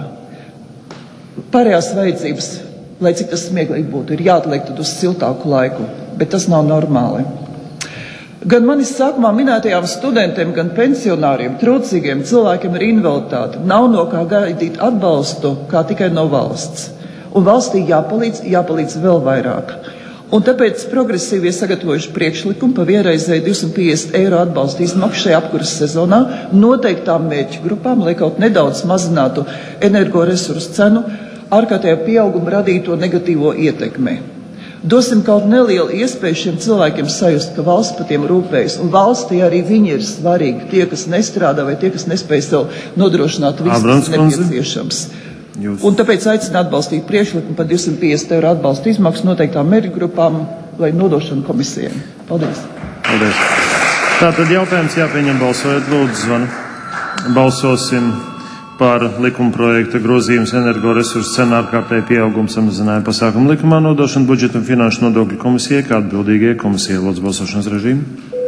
Pārējās vajadzības, lai cik tas smieklīgi būtu, ir jāatliek tad uz siltāku laiku, bet tas nav normāli. Gan manis sākumā minētajām studentiem, gan pensionāriem, trūcīgiem cilvēkiem ar invaliditāti nav no kā gaidīt atbalstu, kā tikai no valsts. Un valstī jāpalīdz, jāpalīdz vēl vairāk. Un tāpēc progresīvie sagatavojuši priekšlikumu par vienreizēju divsimt piecdesmit eiro atbalstu izmaksu šajā apkuras sezonā noteiktām mērķu grupām, lai kaut nedaudz mazinātu energoresursu cenu ārkārtējā pieauguma radīto negatīvo ietekmi. Dosim kaut nelielu iespēju šiem cilvēkiem sajust, ka valsts par tiem rūpējas, un valstī arī viņi ir svarīgi, tie, kas nestrādā vai tie, kas nespēj sev nodrošināt visu, kas nepieciešams. Jūs. Un tāpēc aicinu atbalstīt priekšlikumu par divsimt piecdesmit eiro atbalstu izmaksu noteiktām mērķu grupām, lai nodošanu komisijai. Paldies. Paldies. Tātad jautājums jāpieņem balsojot, lūdzu zvanu. Balsosim par likuma projekta grozījums energoresursu cenu ārkārtēju pieaugumu samazinājumu pasākumu likumā nodošanu budžeta un finanšu nodokļu komisijai, kā atbildīgie komisijai. Lūdzu balsošanas režīmu.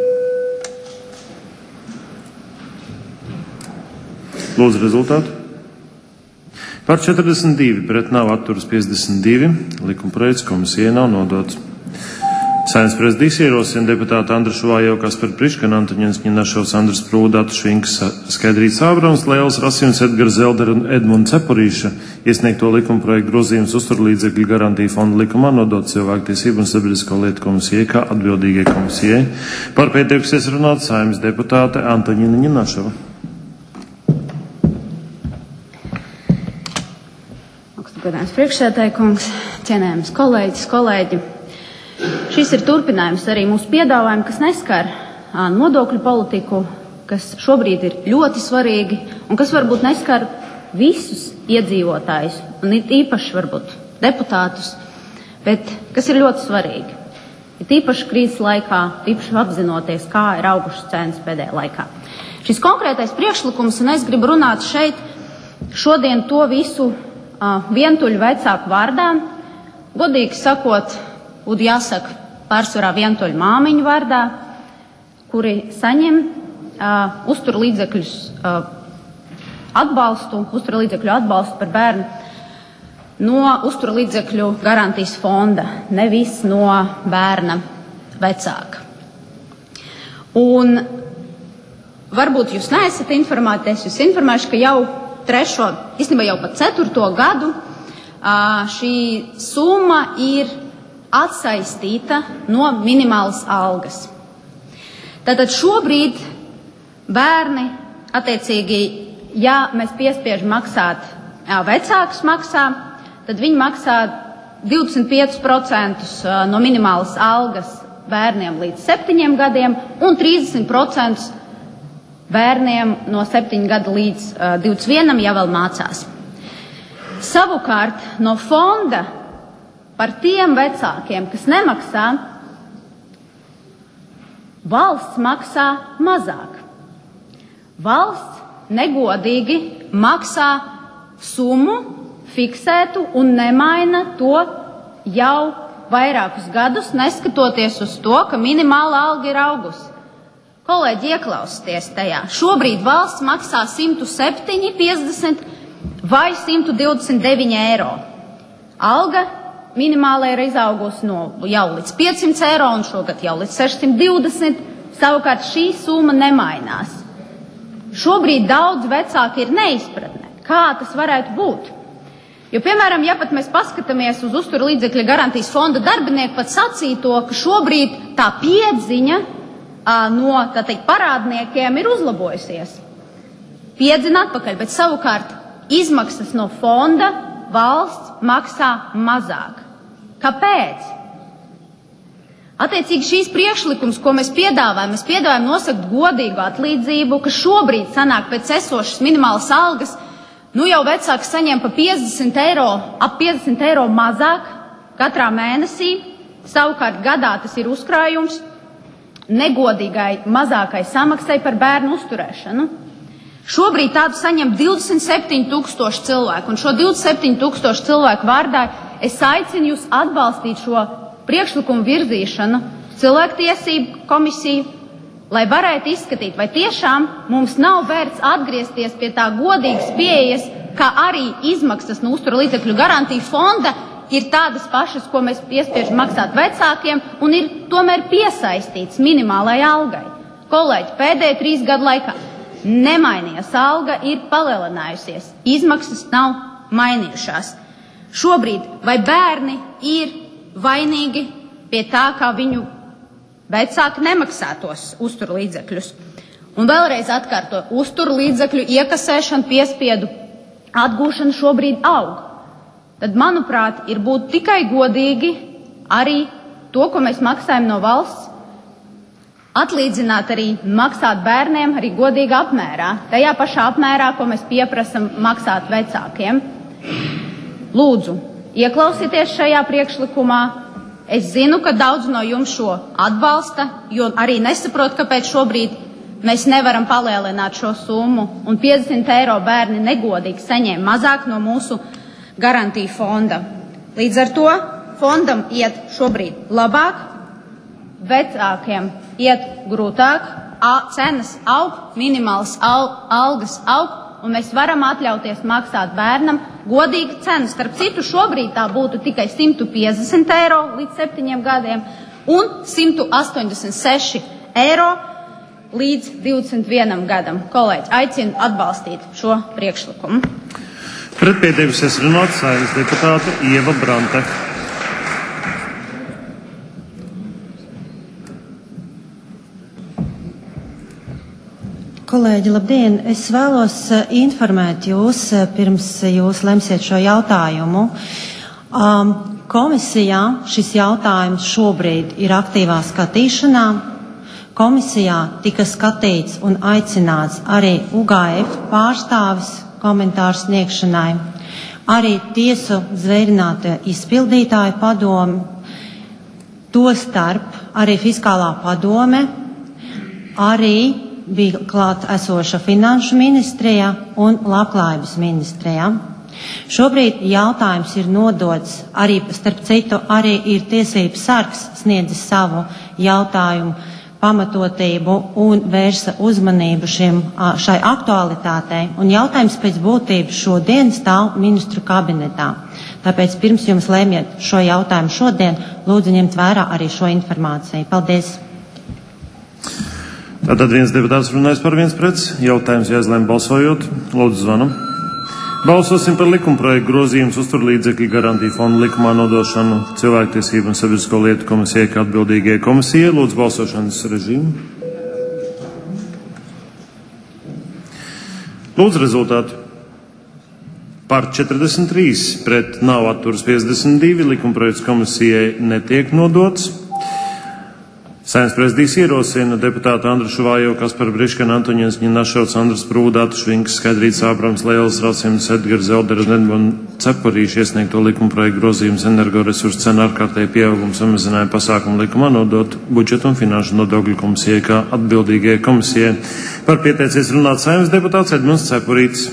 Lūdzu rezultātu. Par četrdesmit divi pret nav atturas piecdesmit divi. Likuma projekts komisijai nav nodots. Saeimas prezidijs ierosina deputāti Andrišu Vājo, Kasparu Priškanu, Antoņins Ņinašovs, Andris Prūda, Atu Švinks, Skaidrīts Ābrons, Lēls Rasins, Edgars Zeldera un Edmunds Cepurīša iesniegto likuma projektu grozījumus uzturlīdzekļu garantiju fonda likumā nodot Cilvēktiesību un sabiedrisko lietu komisijai kā atbildīgai komisijai. Par pieteikusies runāt Saeimas deputāte Antoņina Ņinašova. Godājums priekšsēdētāja kungs, cienējams kolēģis, kolēģi. Šis ir turpinājums arī mūsu piedāvājumu, kas neskar nodokļu politiku, kas šobrīd ir ļoti svarīgi un kas varbūt neskar visus iedzīvotājus un īpaši varbūt deputātus, bet kas ir ļoti svarīgi. Ir īpaši krīzes laikā, īpaši apzinoties, kā ir augušas cenas pēdējā laikā. Šis konkrētais priekšlikums, un es gribu runāt šeit šodien to visu vientuļu vecāku vārdā, godīgi sakot, būtu jāsaka pārsvarā vientuļu māmiņu vārdā, kuri saņem uh, uzturlīdzekļus uh, atbalstu, uzturlīdzekļu atbalstu par bērnu no uzturlīdzekļu garantijas fonda, nevis no bērna vecāka. Un varbūt jūs neesat informēti, es jūs informēšu, ka jau trešo, īstenībā jau pat ceturto gadu šī summa ir atsaistīta no minimālas algas. Tātad šobrīd bērni, attiecīgi, ja mēs piespiežam maksāt, vecāks maksā, tad viņi maksā divdesmit piecus procentus no minimālas algas bērniem līdz septiņiem gadiem un trīsdesmit procentus bērniem no septiņu gadu līdz uh, divdesmit vienam, ja vēl mācās. Savukārt no fonda par tiem vecākiem, kas nemaksā, valsts maksā mazāk. Valsts negodīgi maksā summu fiksētu un nemaina to jau vairākus gadus, neskatoties uz to, ka minimāla alga ir augusi. Kolēģi, ieklausieties tajā. Šobrīd valsts maksā simt septiņi piecdesmit vai simt divdesmit deviņi eiro. Alga minimāla ir izaugusi no jau līdz piecsimt eiro un šogad jau līdz sešsimt divdesmit. Savukārt šī summa nemainās. Šobrīd daudz vecāki ir neizpratnē, kā tas varētu būt. Jo, piemēram, ja pat mēs paskatāmies uz uzturlīdzekļa garantijas fonda darbinieku, pat sacīto, ka šobrīd tā piedziņa no, tā teikt, parādniekiem ir uzlabojusies. Piedzina atpakaļ, bet savukārt izmaksas no fonda valsts maksā mazāk. Kāpēc? Attiecīgi šīs priekšlikums, ko mēs piedāvājam, mēs piedāvājam nosakt godīgu atlīdzību, ka šobrīd sanāk pēc esošas minimālas algas, nu jau vecāks saņem pa piecdesmit eiro, ap piecdesmit eiro mazāk katrā mēnesī, savukārt gadā tas ir uzkrājums negodīgai mazākai samaksai par bērnu uzturēšanu. Šobrīd tādu saņem divdesmit septiņi tūkstoši cilvēku, un šo divdesmit septiņi tūkstoši cilvēku vārdā es aicinu jūs atbalstīt šo priekšlikumu virzīšanu cilvēktiesību komisiju, lai varētu izskatīt, vai tiešām mums nav vērts atgriezties pie tā godīgas pieejas, kā arī izmaksas no uzturlīdzekļu garantiju fonda ir tādas pašas, ko mēs piespiežam maksāt vecākiem, un ir tomēr piesaistīts minimālai algai. Kolēģi, pēdējie trīs gadu laikā nemainījās alga, ir palielinājusies, izmaksas nav mainījušās. Šobrīd vai bērni ir vainīgi pie tā, kā viņu vecāki nemaksātos uzturlīdzekļus. Un vēlreiz atkārtoju, uzturlīdzekļu iekasēšana, piespiedu atgūšana šobrīd aug. Tad, manuprāt, ir būt tikai godīgi arī to, ko mēs maksājam no valsts, atlīdzināt arī maksāt bērniem arī godīgā apmērā, tajā pašā apmērā, ko mēs pieprasam maksāt vecākiem. Lūdzu, ieklausieties šajā priekšlikumā. Es zinu, ka daudz no jums šo atbalsta, jo arī nesaprot, kāpēc šobrīd mēs nevaram palielināt šo summu, un piecdesmit eiro bērni negodīgi saņem mazāk no mūsu garantiju fonda. Līdz ar to fondam iet šobrīd labāk, vecākiem iet grūtāk, cenas aug, minimālas al algas aug, un mēs varam atļauties maksāt bērnam godīgu cenu. Starp citu, šobrīd tā būtu tikai simt piecdesmit eiro līdz septiņiem gadiem, un simt astoņdesmit seši eiro līdz divdesmit vienam gadam. Kolēģi, aicinu atbalstīt šo priekšlikumu. Pret pieteikusies runāt Saeimas deputāte Ieva Brante. Kolēģi, labdien! Es vēlos informēt jūs, pirms jūs lemsiet šo jautājumu. Um, komisijā šis jautājums šobrīd ir aktīvā skatīšanā. Komisijā tika skatīts un aicināts arī U G F pārstāvis komentāru sniegšanai, arī tiesu zvērinātie izpildītāju padomi, tostarp arī fiskālā padome, arī bija klāt esoša finanšu ministrijā un labklājības ministrijā. Šobrīd jautājums ir nodots arī, starp citu, arī ir tiesības sargs sniedzis savu jautājumu pamatotību un vērsa uzmanību šiem, šai aktualitātei. Un jautājums pēc būtības šodien stāv ministru kabinetā. Tāpēc pirms jums lēmiet šo jautājumu šodien, lūdzu ņemt vērā arī šo informāciju. Paldies! Tātad viens deputāts runājis par viens pret. Jautājums jāizlēm balsojot. Lūdzu zvanam. Balsosim par likumprojektu grozījumus uzturlīdzekļu garantiju fondu likumā nodošanu Cilvēktiesību un sabiedrisko lietu komisijai kā atbildīgajai komisijai. Lūdzu balsošanas režīmu. Lūdzu rezultātu. Par četrdesmit trīs pret nav atturas piecdesmit divi. Likumprojekts komisijai netiek nodots. Saeimas prezidijs ierosina deputātu Andru Šuvājo, Kasparu Briškanu, Antoņins Ņinašovs, Andras Prūda, Atu Švinks, Skaidrīts Ābrams, Lielas Racīms, Edgars Zelders, Nedbon Cepurīši iesniegto likumprojektu grozījumus energoresursu cenu ārkārtēji pieaugumu samazinājumu pasākumu likumā nodot budžetu un finanšu nodokļu komisijai kā atbildīgajai komisijai. Par pieteicies runāt Saeimas deputāts Edmunds Cepurīts.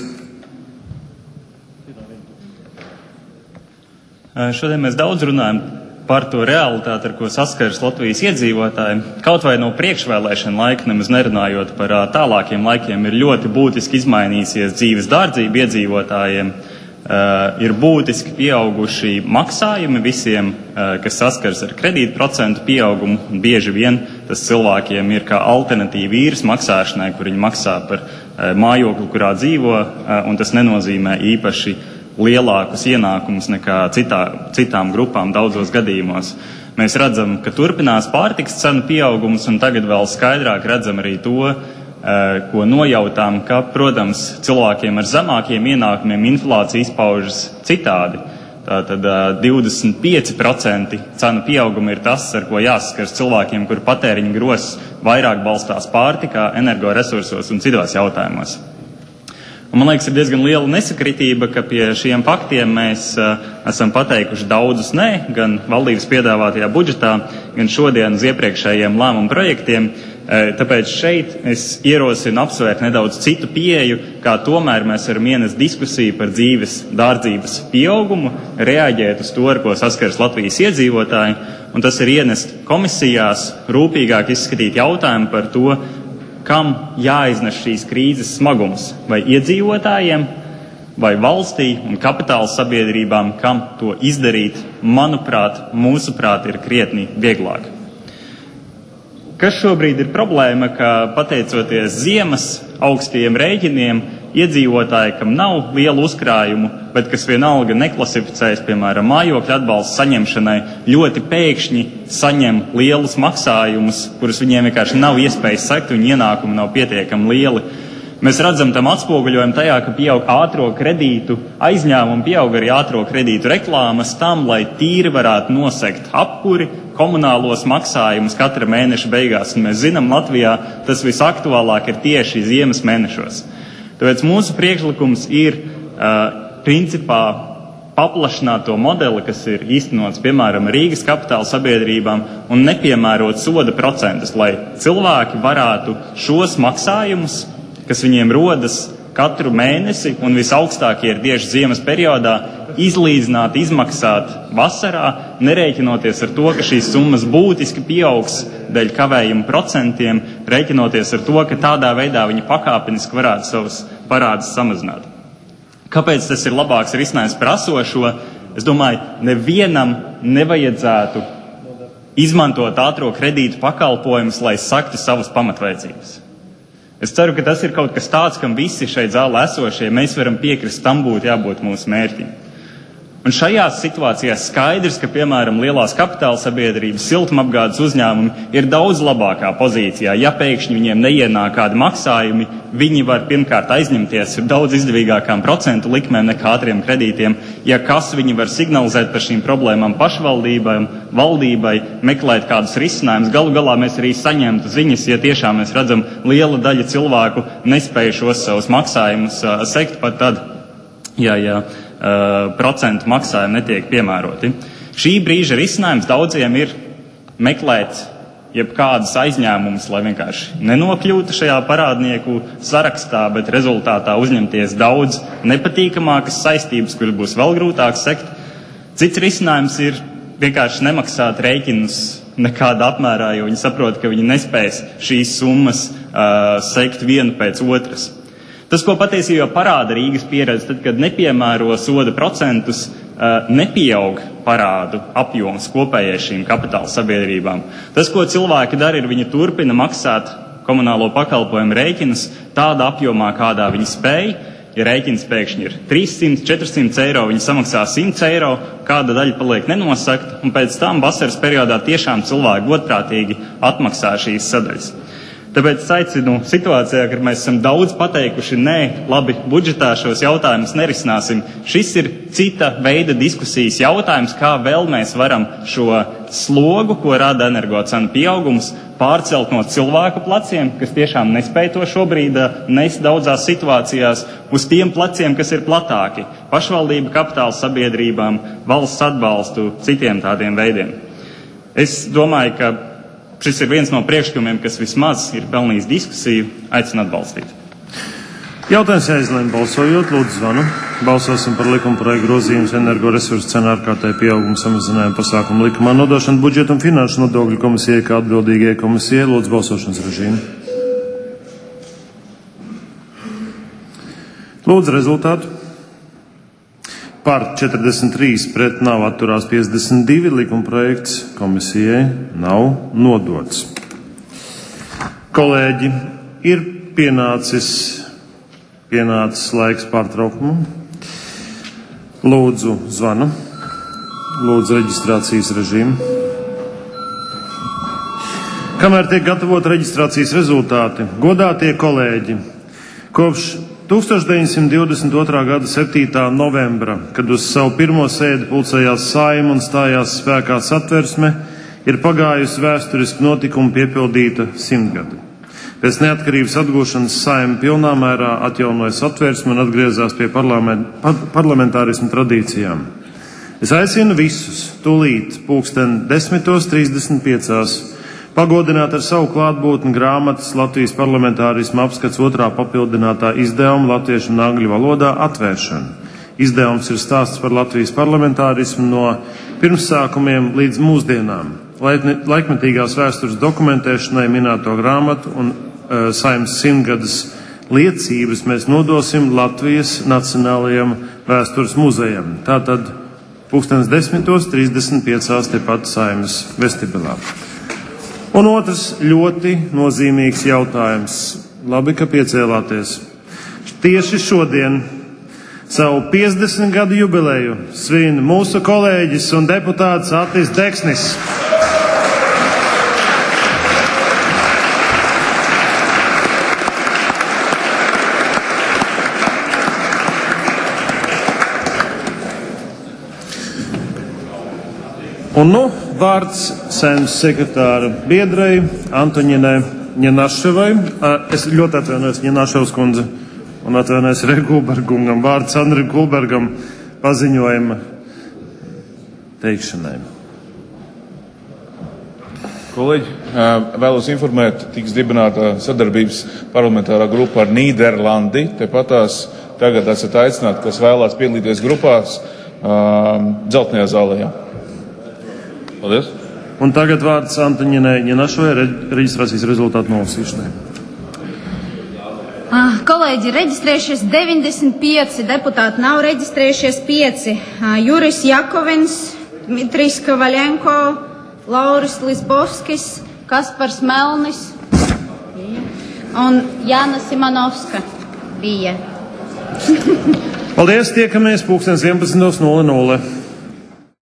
Šodien mēs daudz runājam par to realitāti, ar ko saskaras Latvijas iedzīvotāji. Kaut vai no priekšvēlēšana laika, nemaz nerunājot par tālākiem laikiem, ir ļoti būtiski izmainīsies dzīves dārdzība iedzīvotājiem. Uh, ir būtiski pieauguši maksājumi visiem, uh, kas saskaras ar kredītu procentu pieaugumu. Bieži vien tas cilvēkiem ir kā alternatīva īres maksāšanai, kur viņi maksā par uh, mājokli, kurā dzīvo, uh, un tas nenozīmē īpaši lielākus ienākumus nekā citā, citām grupām daudzos gadījumos. Mēs redzam, ka turpinās pārtikas cenu pieaugums, un tagad vēl skaidrāk redzam arī to, ko nojautām, ka, protams, cilvēkiem ar zemākiem ienākumiem inflācija izpaužas citādi. Tātad divdesmit pieci procenti cenu pieauguma ir tas, ar ko jāsaskars cilvēkiem, kur patēriņa gros vairāk balstās pārtikā, energoresursos un citos jautājumos. Un man liekas, ir diezgan liela nesakritība, ka pie šiem faktiem mēs uh, esam pateikuši daudzus nē, gan valdības piedāvātajā budžetā, gan šodien uz iepriekšējiem lēmumu projektiem. Uh, tāpēc šeit es ierosinu apsvērt nedaudz citu pieeju, kā tomēr mēs varam ienest diskusiju par dzīves dārdzības pieaugumu, reaģēt uz to, ar ko saskaras Latvijas iedzīvotāji, un tas ir ienest komisijās rūpīgāk izskatīt jautājumu par to, kam jāiznes šīs krīzes smagums, vai iedzīvotājiem, vai valstī un kapitāla sabiedrībām, kam to izdarīt, manuprāt, mūsuprāt, ir krietni vieglāk. Kas šobrīd ir problēma, ka pateicoties ziemas augstajiem rēķiniem, iedzīvotāji, kam nav lielu uzkrājumu, bet kas vienalga neklasificējas, piemēram, mājokļu atbalsta saņemšanai, ļoti pēkšņi saņem lielus maksājumus, kurus viņiem vienkārši nav iespējas sekt, un ienākumi nav pietiekami lieli. Mēs redzam tam atspoguļojumu tajā, ka pieaug ātro kredītu aizņēmumu, pieaug arī ātro kredītu reklāmas tam, lai tīri varētu nosegt apkuri, komunālos maksājumus katra mēneša beigās. Un mēs zinām, Latvijā tas visaktuālāk ir tieši ziemas mēnešos. Tāpēc mūsu priekšlikums ir uh, principā paplašināt to modeli, kas ir īstenots, piemēram, Rīgas kapitāla sabiedrībām, un nepiemērot soda procentus, lai cilvēki varētu šos maksājumus, kas viņiem rodas katru mēnesi, un visaugstākie ir tieši ziemas periodā, izlīdzināt, izmaksāt vasarā, nerēķinoties ar to, ka šīs summas būtiski pieaugs dēļ kavējumu procentiem, rēķinoties ar to, ka tādā veidā viņi pakāpeniski varētu savus parādus samazināt. Kāpēc tas ir labāks risinājums par esošo? Es domāju, nevienam nevajadzētu izmantot ātro kredītu pakalpojumus, lai saktu savas pamatvajadzības. Es ceru, ka tas ir kaut kas tāds, kam visi šeit zālē esošie mēs varam piekrist, tam būtu jābūt mūsu mērķim. Un šajās situācijās skaidrs, ka, piemēram, lielās kapitāla sabiedrības, siltumapgādes uzņēmumi ir daudz labākā pozīcijā. Ja pēkšņi viņiem neienāk kādi maksājumi, viņi var pirmkārt aizņemties ar daudz izdevīgākām procentu likmēm nekā ātriem kredītiem. Ja kas, viņi var signalizēt par šīm problēmām pašvaldībām, valdībai, meklēt kādus risinājumus. Galu galā mēs arī saņemtu ziņas, ja tiešām mēs redzam, liela daļa cilvēku nespēja šos savus maksājumus uh, sekt pat tad, ja, ja Uh, procentu maksājumi netiek piemēroti. Šī brīža risinājums daudziem ir meklēt jebkādas aizņēmumus, lai vienkārši nenokļūtu šajā parādnieku sarakstā, bet rezultātā uzņemties daudz nepatīkamākas saistības, kuras būs vēl grūtāk sekt. Cits risinājums ir vienkārši nemaksāt rēķinus nekādā apmērā, jo viņi saprot, ka viņi nespēs šīs summas uh, sekt vienu pēc otras. Tas, ko patiesībā parāda Rīgas pieredze, tad, kad nepiemēro soda procentus, nepieaug parādu apjoms kopējai šīm kapitāla sabiedrībām. Tas, ko cilvēki dara, ir viņi turpina maksāt komunālo pakalpojumu rēķinus tādā apjomā, kādā viņi spēj. Ja rēķins pēkšņi ir trīssimti, četrsimti eiro, viņi samaksā simts eiro, kāda daļa paliek nenosakta, un pēc tam vasaras periodā tiešām cilvēki godprātīgi atmaksā šīs sadaļas. Tāpēc es aicinu situācijā, kad mēs esam daudz pateikuši, nē, labi, budžetā šos jautājumus nerisināsim. Šis ir cita veida diskusijas jautājums, kā vēl mēs varam šo slogu, ko rada energocenu pieaugums, pārcelt no cilvēku pleciem, kas tiešām nespēj to šobrīd nest daudzās situācijās, uz tiem pleciem, kas ir platāki, pašvaldība, kapitāla sabiedrībām, valsts atbalstu, citiem tādiem veidiem. Es domāju, ka šis ir viens no priekšlikumiem, kas vismaz ir pelnījis diskusiju, aicinu atbalstīt. Jautājums jāizlēma balsojot, lūdzu zvanu. Balsosim par likuma projektu grozījumus energoresursu cenu ārkārtēju pieaugumu samazinājumu pasākumu likumā nodošanu budžetu un finanšu nodokļu komisijai kā atbildīgajai komisijai. Lūdzu balsošanas režīmu. Lūdzu rezultātu. Par četrdesmit trīs pret nav atturās piecdesmit divi, likuma projekts komisijai nav nodots. Kolēģi, ir pienācis, pienācis laiks pārtraukumam. Lūdzu zvanu, lūdzu reģistrācijas režīmu. Kamēr tiek gatavot reģistrācijas rezultāti, godātie kolēģi, kopš tūkstoš deviņsimt divdesmit otrā gada septītā novembra, kad uz savu pirmo sēdi pulcējās Saeima un stājās spēkā Satversme, ir pagājusi vēsturiski notikumi piepildīta simtgade. Pēc neatkarības atgūšanas Saeima pilnā mērā atjaunoja Satversmi un atgriezās pie parlamentārismu tradīcijām. Es aicinu visus tūlīt pulksten desmitos trīsdesmit piecās pagodināt ar savu klātbūtni grāmatas Latvijas parlamentārisma apskats otrā papildinātā izdevuma latviešu un angļu valodā atvēršanu. Izdevums ir stāsts par Latvijas parlamentārismu no pirmsākumiem līdz mūsdienām. Laikmetīgās vēstures dokumentēšanai minēto grāmatu un uh, Saeimas simtgades liecības mēs nodosim Latvijas Nacionālajam vēstures muzejam. Tātad pulkstens desmitos trīsdesmit piecās tepat Saeimas vestibilā. Un otrs ļoti nozīmīgs jautājums. Labi, ka piecēlāties. Tieši šodien savu piecdesmit gadu jubileju svin mūsu kolēģis un deputāts Attis Deksnis. Un nu vārds Saeimas sekretāra biedrai Antoņinai Ņenaševai. Es ļoti atvainojos Ņenaševas kundze un atvainojos arī Gulbergungam. Vārds Andrim Gulbergam paziņojuma teikšanai. Kolēģi, vēlos informēt, tiks dibināta sadarbības parlamentārā grupa ar Nīderlandi. Tepatās tagad esat aicināti, kas vēlās piedalīties grupās dzeltenajā zālē. Paldies. Un tagad vārds Antoņinai Ņenaševai reģistrācijas rezultātu nolasīšanai. Uh, kolēģi, reģistrējušies deviņdesmit pieci, deputāti nav reģistrējušies pieci. Uh, Juris Jakovins, Dmitrijs Kavaļenko, Lauris Lisbovskis, Kaspars Melnis un Jāna Simanovska bija. Paldies, tiekamies pulkstens vienpadsmit nulle nulle.